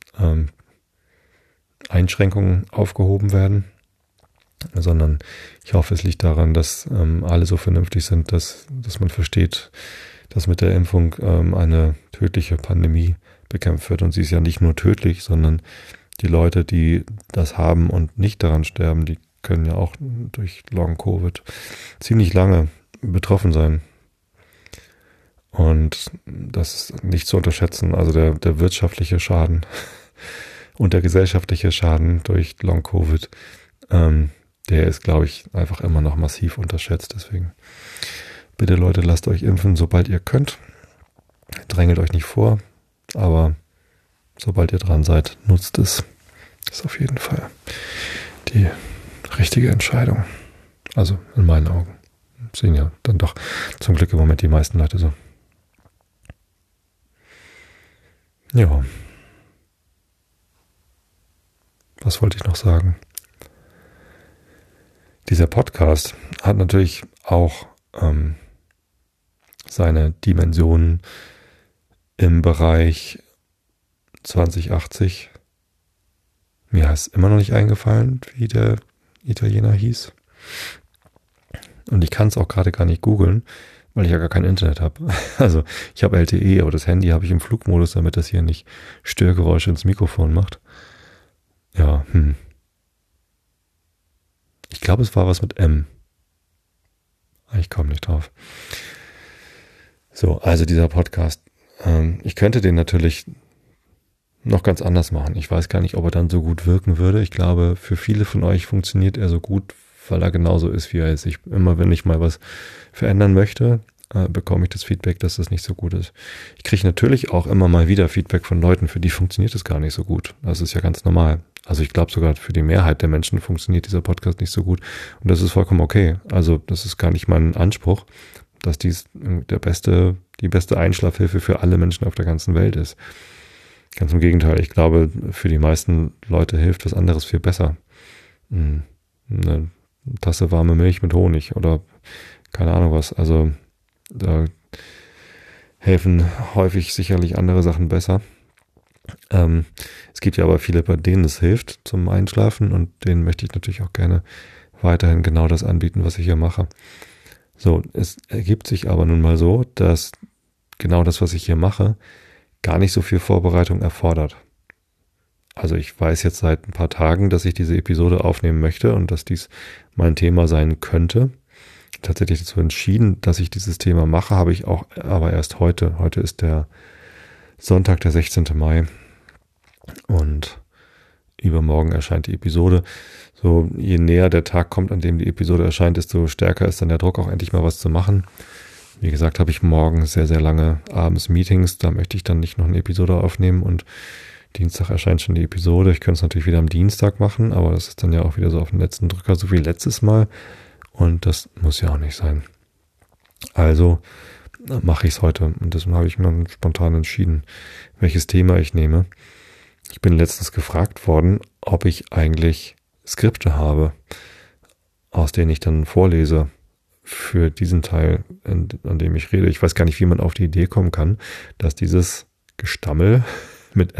Einschränkungen aufgehoben werden, sondern ich hoffe, es liegt daran, dass alle so vernünftig sind, dass man versteht, dass mit der Impfung eine tödliche Pandemie bekämpft wird. Und sie ist ja nicht nur tödlich, sondern die Leute, die das haben und nicht daran sterben, die können ja auch durch Long-Covid ziemlich lange betroffen sein. Und das ist nicht zu unterschätzen. Also der wirtschaftliche Schaden und der gesellschaftliche Schaden durch Long-Covid, der ist, glaube ich, einfach immer noch massiv unterschätzt. Deswegen bitte Leute, lasst euch impfen, sobald ihr könnt. Drängelt euch nicht vor, aber sobald ihr dran seid, nutzt es. Das ist auf jeden Fall die richtige Entscheidung. Also in meinen Augen. Sehen ja dann doch zum Glück im Moment die meisten Leute so. Ja. Was wollte ich noch sagen? Dieser Podcast hat natürlich auch seine Dimensionen im Bereich 2080. Mir ist immer noch nicht eingefallen, wie der Italiener hieß. Und ich kann es auch gerade gar nicht googeln, weil ich ja gar kein Internet habe. Also ich habe LTE, aber das Handy habe ich im Flugmodus, damit das hier nicht Störgeräusche ins Mikrofon macht. Ja, Ich glaube, es war was mit M. Ich komme nicht drauf. So, also dieser Podcast. Ich könnte den natürlich noch ganz anders machen. Ich weiß gar nicht, ob er dann so gut wirken würde. Ich glaube, für viele von euch funktioniert er so gut, weil er genauso ist, wie er ist. Immer wenn ich mal was verändern möchte, bekomme ich das Feedback, dass das nicht so gut ist. Ich kriege natürlich auch immer mal wieder Feedback von Leuten, für die funktioniert es gar nicht so gut. Das ist ja ganz normal. Also ich glaube sogar für die Mehrheit der Menschen funktioniert dieser Podcast nicht so gut. Und das ist vollkommen okay. Also das ist gar nicht mein Anspruch, dass dies die beste Einschlafhilfe für alle Menschen auf der ganzen Welt ist. Ganz im Gegenteil. Ich glaube, für die meisten Leute hilft was anderes viel besser. Eine Tasse warme Milch mit Honig oder keine Ahnung was. Also da helfen häufig sicherlich andere Sachen besser. Es gibt ja aber viele, bei denen es hilft zum Einschlafen und denen möchte ich natürlich auch gerne weiterhin genau das anbieten, was ich hier mache. So, es ergibt sich aber nun mal so, dass genau das, was ich hier mache, gar nicht so viel Vorbereitung erfordert. Also ich weiß jetzt seit ein paar Tagen, dass ich diese Episode aufnehmen möchte und dass dies mein Thema sein könnte. Tatsächlich dazu entschieden, dass ich dieses Thema mache, habe ich auch aber erst heute. Heute ist der Sonntag, der 16. Mai und übermorgen erscheint die Episode. So, je näher der Tag kommt, an dem die Episode erscheint, desto stärker ist dann der Druck, auch endlich mal was zu machen. Wie gesagt, habe ich morgen sehr, sehr lange abends Meetings. Da möchte ich dann nicht noch eine Episode aufnehmen und Dienstag erscheint schon die Episode. Ich könnte es natürlich wieder am Dienstag machen, aber das ist dann ja auch wieder so auf den letzten Drücker, so wie letztes Mal. Und das muss ja auch nicht sein. Also mache ich es heute. Und deswegen habe ich mir spontan entschieden, welches Thema ich nehme. Ich bin letztens gefragt worden, ob ich eigentlich Skripte habe, aus denen ich dann vorlese für diesen Teil, an dem ich rede. Ich weiß gar nicht, wie man auf die Idee kommen kann, dass dieses Gestammel mit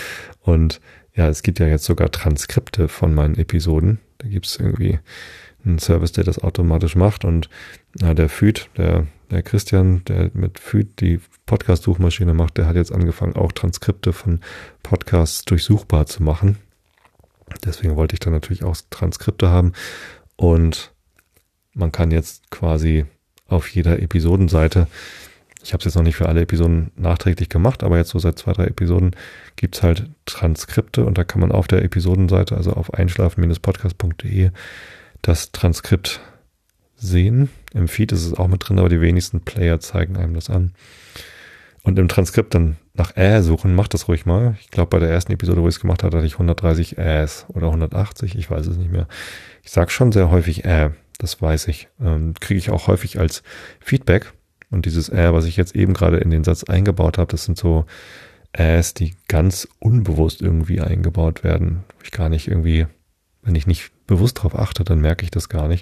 und ja, es gibt ja jetzt sogar Transkripte von meinen Episoden. Da gibt es irgendwie einen Service, der das automatisch macht und der Füd, der Christian, der mit Füd die Podcast-Suchmaschine macht, der hat jetzt angefangen, auch Transkripte von Podcasts durchsuchbar zu machen. Deswegen wollte ich dann natürlich auch Transkripte haben und man kann jetzt quasi auf jeder Episodenseite, ich habe es jetzt noch nicht für alle Episoden nachträglich gemacht, aber jetzt so seit 2, 3 Episoden gibt's halt Transkripte und da kann man auf der Episodenseite, also auf einschlafen-podcast.de, das Transkript sehen. Im Feed ist es auch mit drin, aber die wenigsten Player zeigen einem das an. Und im Transkript dann nach suchen, macht das ruhig mal. Ich glaube, bei der ersten Episode, wo ich es gemacht habe, hatte ich 130 oder 180, ich weiß es nicht mehr. Ich sage schon sehr häufig das weiß ich. Kriege ich auch häufig als Feedback. Und dieses was ich jetzt eben gerade in den Satz eingebaut habe, das sind so die ganz unbewusst irgendwie eingebaut werden. Wo ich gar nicht irgendwie, wenn ich nicht bewusst darauf achte, dann merke ich das gar nicht.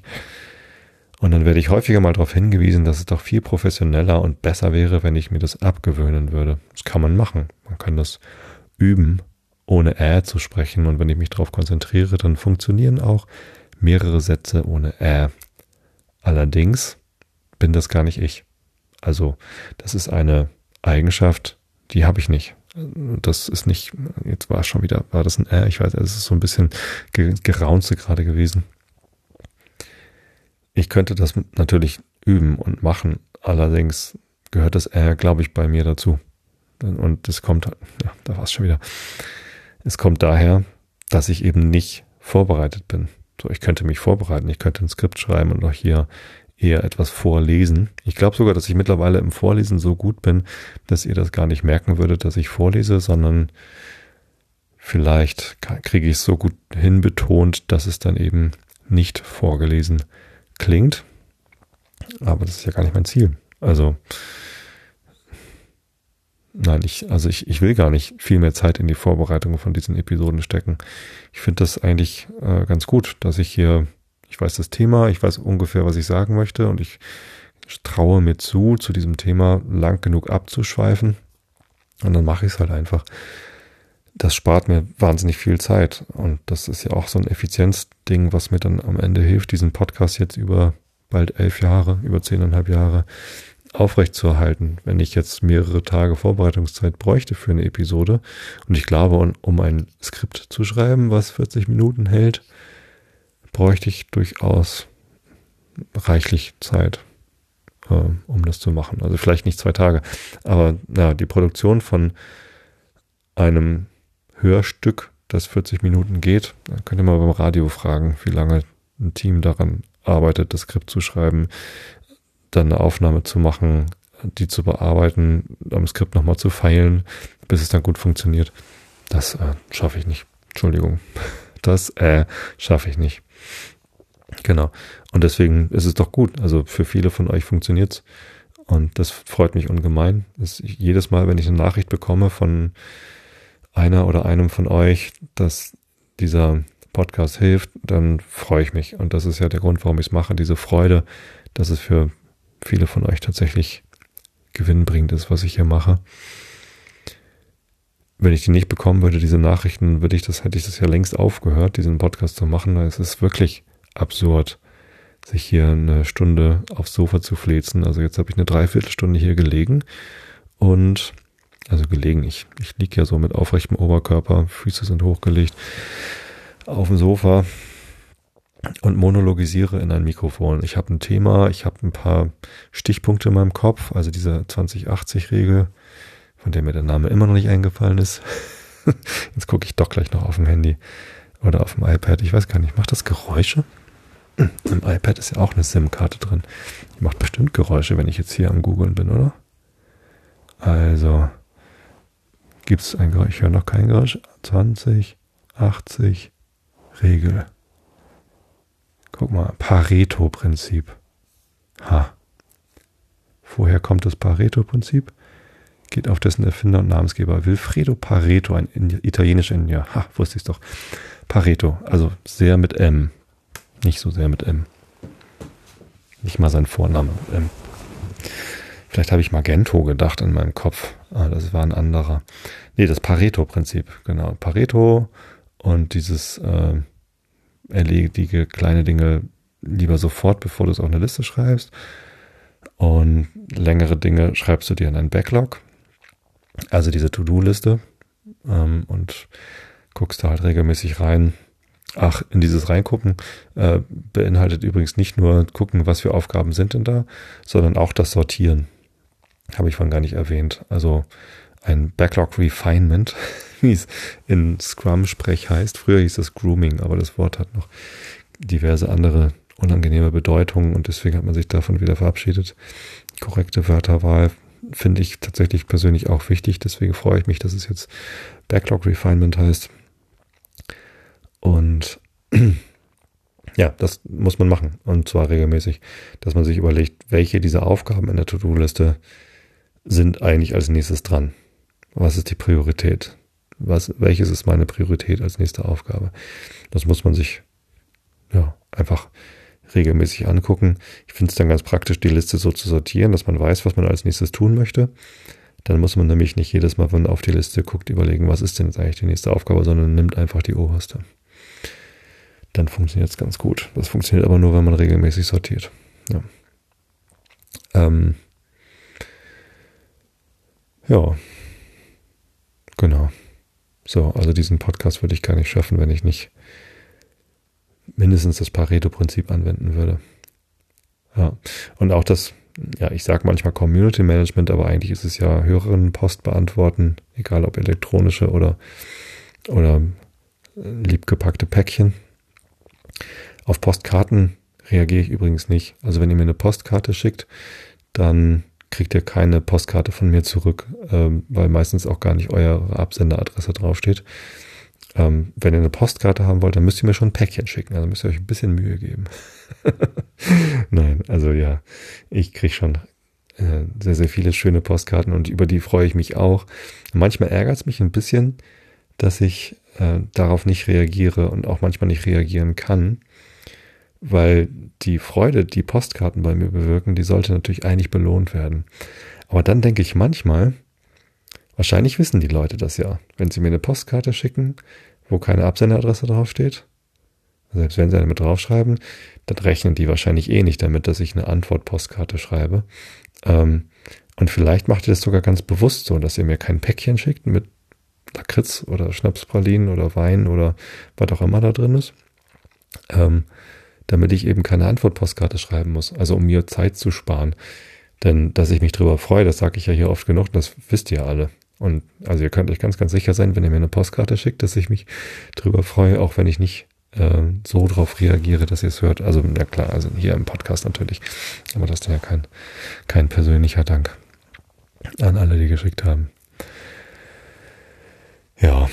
Und dann werde ich häufiger mal darauf hingewiesen, dass es doch viel professioneller und besser wäre, wenn ich mir das abgewöhnen würde. Das kann man machen. Man kann das üben, ohne zu sprechen. Und wenn ich mich darauf konzentriere, dann funktionieren auch mehrere Sätze ohne Allerdings bin das gar nicht ich. Also das ist eine Eigenschaft, die habe ich nicht. Das ist nicht, jetzt war das ein ich weiß, es ist so ein bisschen Geraunze gerade gewesen. Ich könnte das natürlich üben und machen, allerdings gehört das glaube ich, bei mir dazu. Und das kommt, ja, da war es schon wieder. Es kommt daher, dass ich eben nicht vorbereitet bin. So, ich könnte mich vorbereiten, ich könnte ein Skript schreiben und auch hier eher etwas vorlesen. Ich glaube sogar, dass ich mittlerweile im Vorlesen so gut bin, dass ihr das gar nicht merken würdet, dass ich vorlese, sondern vielleicht kriege ich es so gut hinbetont, dass es dann eben nicht vorgelesen klingt. Aber das ist ja gar nicht mein Ziel. Also nein, ich will gar nicht viel mehr Zeit in die Vorbereitung von diesen Episoden stecken. Ich finde das eigentlich ganz gut, dass ich weiß das Thema, ich weiß ungefähr, was ich sagen möchte und ich traue mir zu diesem Thema lang genug abzuschweifen und dann mache ich es halt einfach. Das spart mir wahnsinnig viel Zeit und das ist ja auch so ein Effizienzding, was mir dann am Ende hilft, diesen Podcast jetzt über bald 11 Jahre, über 10,5 Jahre aufrechtzuerhalten. Wenn ich jetzt mehrere Tage Vorbereitungszeit bräuchte für eine Episode und ich glaube, um ein Skript zu schreiben, was 40 Minuten hält, bräuchte ich durchaus reichlich Zeit, um das zu machen. Also vielleicht nicht 2 Tage, aber ja, die Produktion von einem Hörstück, das 40 Minuten geht, da könnt ihr mal beim Radio fragen, wie lange ein Team daran arbeitet, das Skript zu schreiben, dann eine Aufnahme zu machen, die zu bearbeiten, am Skript nochmal zu feilen, bis es dann gut funktioniert. Das schaffe ich nicht. Entschuldigung. Das schaffe ich nicht. Genau. Und deswegen ist es doch gut. Also für viele von euch funktioniert's. Und das freut mich ungemein. Jedes Mal, wenn ich eine Nachricht bekomme von einer oder einem von euch, dass dieser Podcast hilft, dann freue ich mich. Und das ist ja der Grund, warum ich es mache. Diese Freude, dass es für viele von euch tatsächlich gewinnbringend ist, was ich hier mache. Wenn ich die nicht bekommen würde, diese Nachrichten, hätte ich das ja längst aufgehört, diesen Podcast zu machen. Es ist wirklich absurd, sich hier eine Stunde aufs Sofa zu fläzen. Also jetzt habe ich eine Dreiviertelstunde hier gelegen und ich liege ja so mit aufrechtem Oberkörper, Füße sind hochgelegt auf dem Sofa und monologisiere in ein Mikrofon. Ich habe ein Thema, ich habe ein paar Stichpunkte in meinem Kopf, also diese 20-80-Regel, von der mir der Name immer noch nicht eingefallen ist. Jetzt gucke ich doch gleich noch auf dem Handy oder auf dem iPad. Ich weiß gar nicht, macht das Geräusche? Im iPad ist ja auch eine SIM-Karte drin. Die macht bestimmt Geräusche, wenn ich jetzt hier am Googlen bin, oder? Also, gibt es ein Geräusch? Ich höre noch kein Geräusch. 20, 80, Regel. Guck mal, Pareto-Prinzip. Ha. Woher kommt das Pareto-Prinzip? Geht auf dessen Erfinder und Namensgeber Vilfredo Pareto, ein italienischer Ingenieur. Ha, wusste ich doch. Pareto, also sehr mit M. Nicht so sehr mit M. Nicht mal sein Vorname mit M. Vielleicht habe ich Magento gedacht in meinem Kopf. Ah, das war ein anderer. Nee, das Pareto-Prinzip, genau. Pareto und dieses erledige kleine Dinge lieber sofort, bevor du es auf eine Liste schreibst. Und längere Dinge schreibst du dir in einen Backlog. Also diese To-Do-Liste. Und guckst da halt regelmäßig rein. Ach, in dieses Reingucken beinhaltet übrigens nicht nur gucken, was für Aufgaben sind denn da, sondern auch das Sortieren. Habe ich vorhin gar nicht erwähnt. Also ein Backlog Refinement, wie es in Scrum-Sprech heißt. Früher hieß es Grooming, aber das Wort hat noch diverse andere unangenehme Bedeutungen und deswegen hat man sich davon wieder verabschiedet. Korrekte Wörterwahl finde ich tatsächlich persönlich auch wichtig. Deswegen freue ich mich, dass es jetzt Backlog Refinement heißt. Und ja, das muss man machen. Und zwar regelmäßig, dass man sich überlegt, welche dieser Aufgaben in der To-Do-Liste sind eigentlich als nächstes dran. Was ist die Priorität? Welches ist meine Priorität als nächste Aufgabe? Das muss man sich einfach regelmäßig angucken. Ich finde es dann ganz praktisch, die Liste so zu sortieren, dass man weiß, was man als nächstes tun möchte. Dann muss man nämlich nicht jedes Mal, wenn man auf die Liste guckt, überlegen, was ist denn jetzt eigentlich die nächste Aufgabe, sondern nimmt einfach die oberste. Dann funktioniert es ganz gut. Das funktioniert aber nur, wenn man regelmäßig sortiert. Ja. Genau. So, also diesen Podcast würde ich gar nicht schaffen, wenn ich nicht mindestens das Pareto-Prinzip anwenden würde. Ja. Und auch das, ich sage manchmal Community Management, aber eigentlich ist es ja Hörerinnenpost beantworten, egal ob elektronische oder liebgepackte Päckchen. Auf Postkarten reagiere ich übrigens nicht. Also wenn ihr mir eine Postkarte schickt, dann kriegt ihr keine Postkarte von mir zurück, weil meistens auch gar nicht eure Absenderadresse draufsteht. Wenn ihr eine Postkarte haben wollt, dann müsst ihr mir schon ein Päckchen schicken. Also müsst ihr euch ein bisschen Mühe geben. Nein, also ja, ich kriege schon sehr, sehr viele schöne Postkarten und über die freue ich mich auch. Manchmal ärgert es mich ein bisschen, dass ich darauf nicht reagiere und auch manchmal nicht reagieren kann, weil die Freude, die Postkarten bei mir bewirken, die sollte natürlich eigentlich belohnt werden. Aber dann denke ich manchmal, wahrscheinlich wissen die Leute das ja, wenn sie mir eine Postkarte schicken, wo keine Absenderadresse draufsteht, selbst wenn sie eine mit draufschreiben, dann rechnen die wahrscheinlich eh nicht damit, dass ich eine Antwort-Postkarte schreibe. Und vielleicht macht ihr das sogar ganz bewusst so, dass ihr mir kein Päckchen schickt mit Lakritz oder Schnapspralinen oder Wein oder was auch immer da drin ist, damit ich eben keine Antwort-Postkarte schreiben muss, also um mir Zeit zu sparen. Denn dass ich mich drüber freue, das sage ich ja hier oft genug, das wisst ihr alle. Und also ihr könnt euch ganz, ganz sicher sein, wenn ihr mir eine Postkarte schickt, dass ich mich drüber freue, auch wenn ich nicht so drauf reagiere, dass ihr es hört. Also ja klar, also hier im Podcast natürlich. Aber das ist ja kein persönlicher Dank an alle, die geschickt haben. Ja,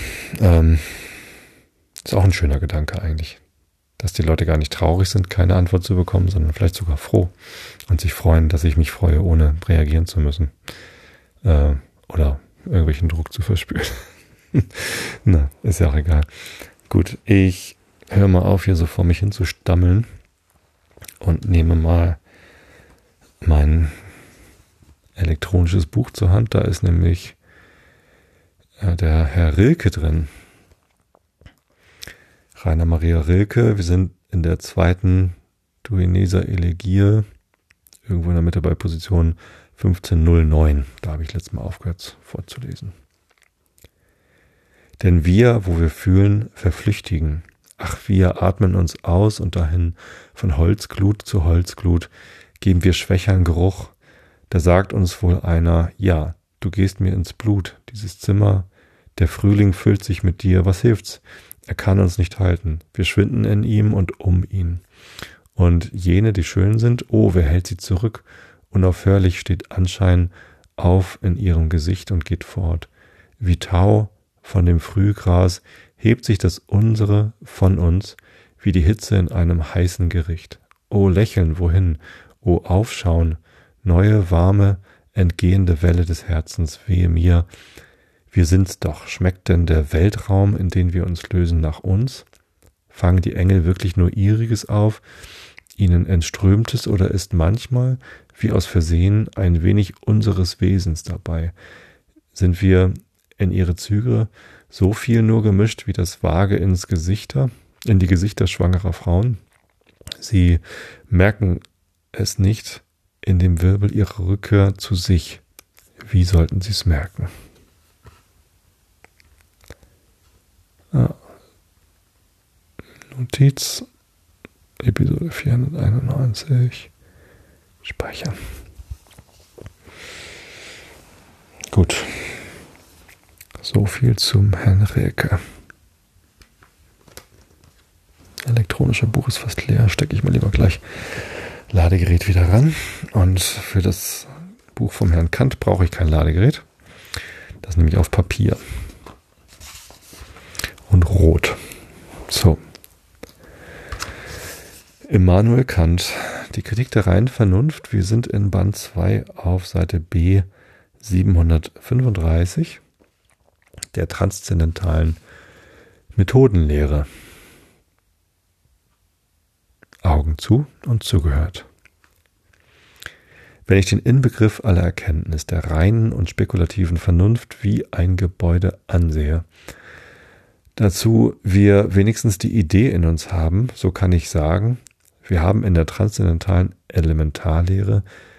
ist auch ein schöner Gedanke eigentlich. Dass die Leute gar nicht traurig sind, keine Antwort zu bekommen, sondern vielleicht sogar froh und sich freuen, dass ich mich freue, ohne reagieren zu müssen. Oder irgendwelchen Druck zu verspüren. Na, ist ja auch egal. Gut, ich höre mal auf, hier so vor mich hin zu stammeln und nehme mal mein elektronisches Buch zur Hand. Da ist nämlich der Herr Rilke drin. Rainer Maria Rilke. Wir sind in der zweiten Duineser Elegie, irgendwo in der Mitte bei Position 1509. Da habe ich letztes Mal aufgehört vorzulesen. Denn wir, wo wir fühlen, verflüchtigen. Ach, wir atmen uns aus und dahin von Holzglut zu Holzglut geben wir schwächern Geruch. Da sagt uns wohl einer, ja, du gehst mir ins Blut, dieses Zimmer, der Frühling füllt sich mit dir, was hilft's? Er kann uns nicht halten, wir schwinden in ihm und um ihn. Und jene, die schön sind, oh, wer hält sie zurück? Unaufhörlich steht Anschein auf in ihrem Gesicht und geht fort. Wie Tau von dem Frühgras hebt sich das unsere von uns, wie die Hitze in einem heißen Gericht. O lächeln, wohin? O aufschauen, neue, warme, entgehende Welle des Herzens, wehe mir. Wir sind's doch. Schmeckt denn der Weltraum, in den wir uns lösen, nach uns? Fangen die Engel wirklich nur ihriges auf, ihnen entströmtes, oder ist manchmal, wie aus Versehen, ein wenig unseres Wesens dabei? Sind wir in ihre Züge so viel nur gemischt wie das Vage in die Gesichter schwangerer Frauen? Sie merken es nicht in dem Wirbel ihrer Rückkehr zu sich. Wie sollten sie es merken? Notiz, Episode 491, speichern. Gut, so viel zum Herrn Rilke. Elektronische Buch ist fast leer, stecke ich mal lieber gleich Ladegerät wieder ran. Und für das Buch vom Herrn Kant brauche ich kein Ladegerät. Das nehme ich auf Papier. Und rot. So. Immanuel Kant, die Kritik der reinen Vernunft. Wir sind in Band 2 auf Seite B 735 der transzendentalen Methodenlehre. Augen zu und zugehört. Wenn ich den Inbegriff aller Erkenntnis der reinen und spekulativen Vernunft wie ein Gebäude ansehe, dazu wir wenigstens die Idee in uns haben, so kann ich sagen, wir haben in der transzendentalen Elementarlehre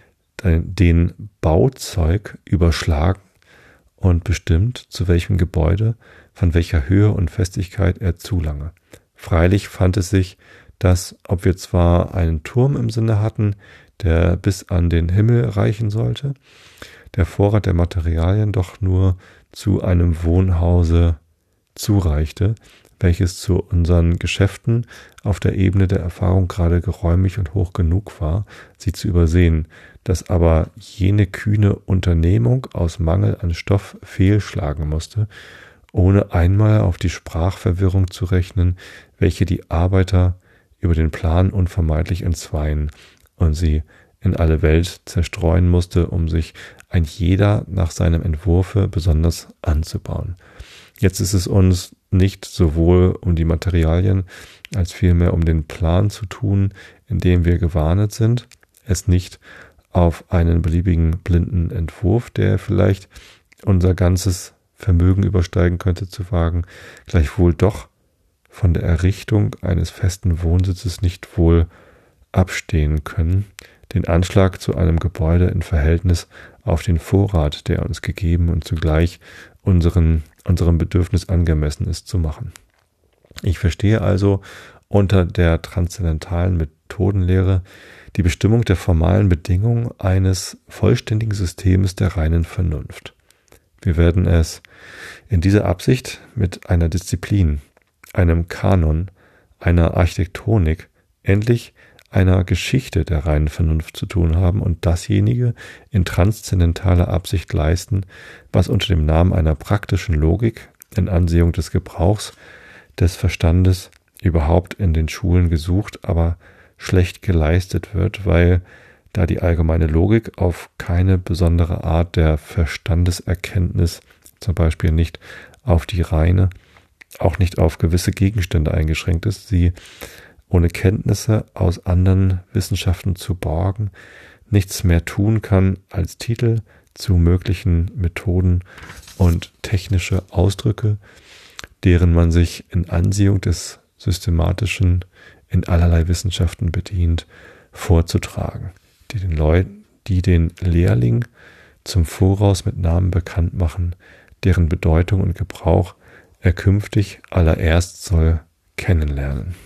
den Bauzeug überschlagen und bestimmt, zu welchem Gebäude, von welcher Höhe und Festigkeit er zulange. Freilich fand es sich, dass, ob wir zwar einen Turm im Sinne hatten, der bis an den Himmel reichen sollte, der Vorrat der Materialien doch nur zu einem Wohnhause zureichte, welches zu unseren Geschäften auf der Ebene der Erfahrung gerade geräumig und hoch genug war, sie zu übersehen, dass aber jene kühne Unternehmung aus Mangel an Stoff fehlschlagen musste, ohne einmal auf die Sprachverwirrung zu rechnen, welche die Arbeiter über den Plan unvermeidlich entzweien und sie in alle Welt zerstreuen musste, um sich ein jeder nach seinem Entwurfe besonders anzubauen. Jetzt ist es uns nicht sowohl um die Materialien als vielmehr um den Plan zu tun, in dem wir gewarnet sind, es nicht auf einen beliebigen blinden Entwurf, der vielleicht unser ganzes Vermögen übersteigen könnte, zu wagen, gleichwohl doch von der Errichtung eines festen Wohnsitzes nicht wohl abstehen können, den Anschlag zu einem Gebäude in Verhältnis auf den Vorrat, der uns gegeben und zugleich unserem Bedürfnis angemessen ist, zu machen. Ich verstehe also unter der transzendentalen Methodenlehre die Bestimmung der formalen Bedingungen eines vollständigen Systems der reinen Vernunft. Wir werden es in dieser Absicht mit einer Disziplin, einem Kanon, einer Architektonik, endlich einer Geschichte der reinen Vernunft zu tun haben und dasjenige in transzendentaler Absicht leisten, was unter dem Namen einer praktischen Logik in Ansehung des Gebrauchs des Verstandes überhaupt in den Schulen gesucht, aber schlecht geleistet wird, weil da die allgemeine Logik auf keine besondere Art der Verstandeserkenntnis, zum Beispiel nicht auf die reine, auch nicht auf gewisse Gegenstände eingeschränkt ist, sie ohne Kenntnisse aus anderen Wissenschaften zu borgen, nichts mehr tun kann als Titel zu möglichen Methoden und technische Ausdrücke, deren man sich in Ansehung des Systematischen in allerlei Wissenschaften bedient, vorzutragen, die den Lehrling zum Voraus mit Namen bekannt machen, deren Bedeutung und Gebrauch er künftig allererst soll kennenlernen.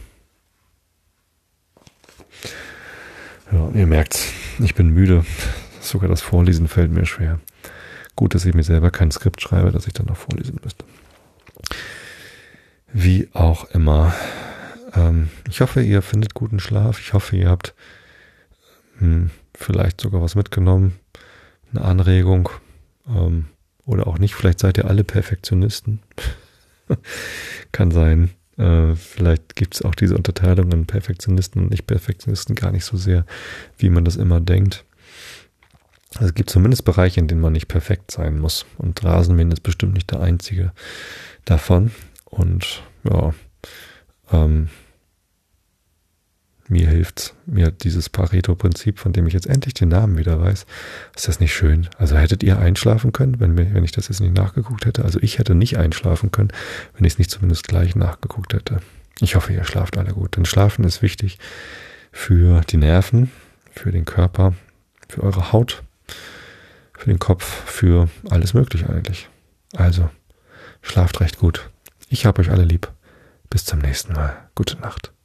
Ja, ihr merkt's, ich bin müde. Sogar das Vorlesen fällt mir schwer. Gut, dass ich mir selber kein Skript schreibe, das ich dann noch vorlesen müsste. Wie auch immer. Ich hoffe, ihr findet guten Schlaf. Ich hoffe, ihr habt vielleicht sogar was mitgenommen, eine Anregung, oder auch nicht. Vielleicht seid ihr alle Perfektionisten. Kann sein. Vielleicht gibt es auch diese Unterteilung in Perfektionisten und Nicht-Perfektionisten gar nicht so sehr, wie man das immer denkt. Also es gibt zumindest Bereiche, in denen man nicht perfekt sein muss. Und Rasenmähen ist bestimmt nicht der einzige davon. Und ja, mir hilft's, mir dieses Pareto-Prinzip, von dem ich jetzt endlich den Namen wieder weiß. Ist das nicht schön? Also hättet ihr einschlafen können, wenn ich das jetzt nicht nachgeguckt hätte? Also ich hätte nicht einschlafen können, wenn ich es nicht zumindest gleich nachgeguckt hätte. Ich hoffe, ihr schlaft alle gut. Denn Schlafen ist wichtig für die Nerven, für den Körper, für eure Haut, für den Kopf, für alles Mögliche eigentlich. Also, schlaft recht gut. Ich hab euch alle lieb. Bis zum nächsten Mal. Gute Nacht.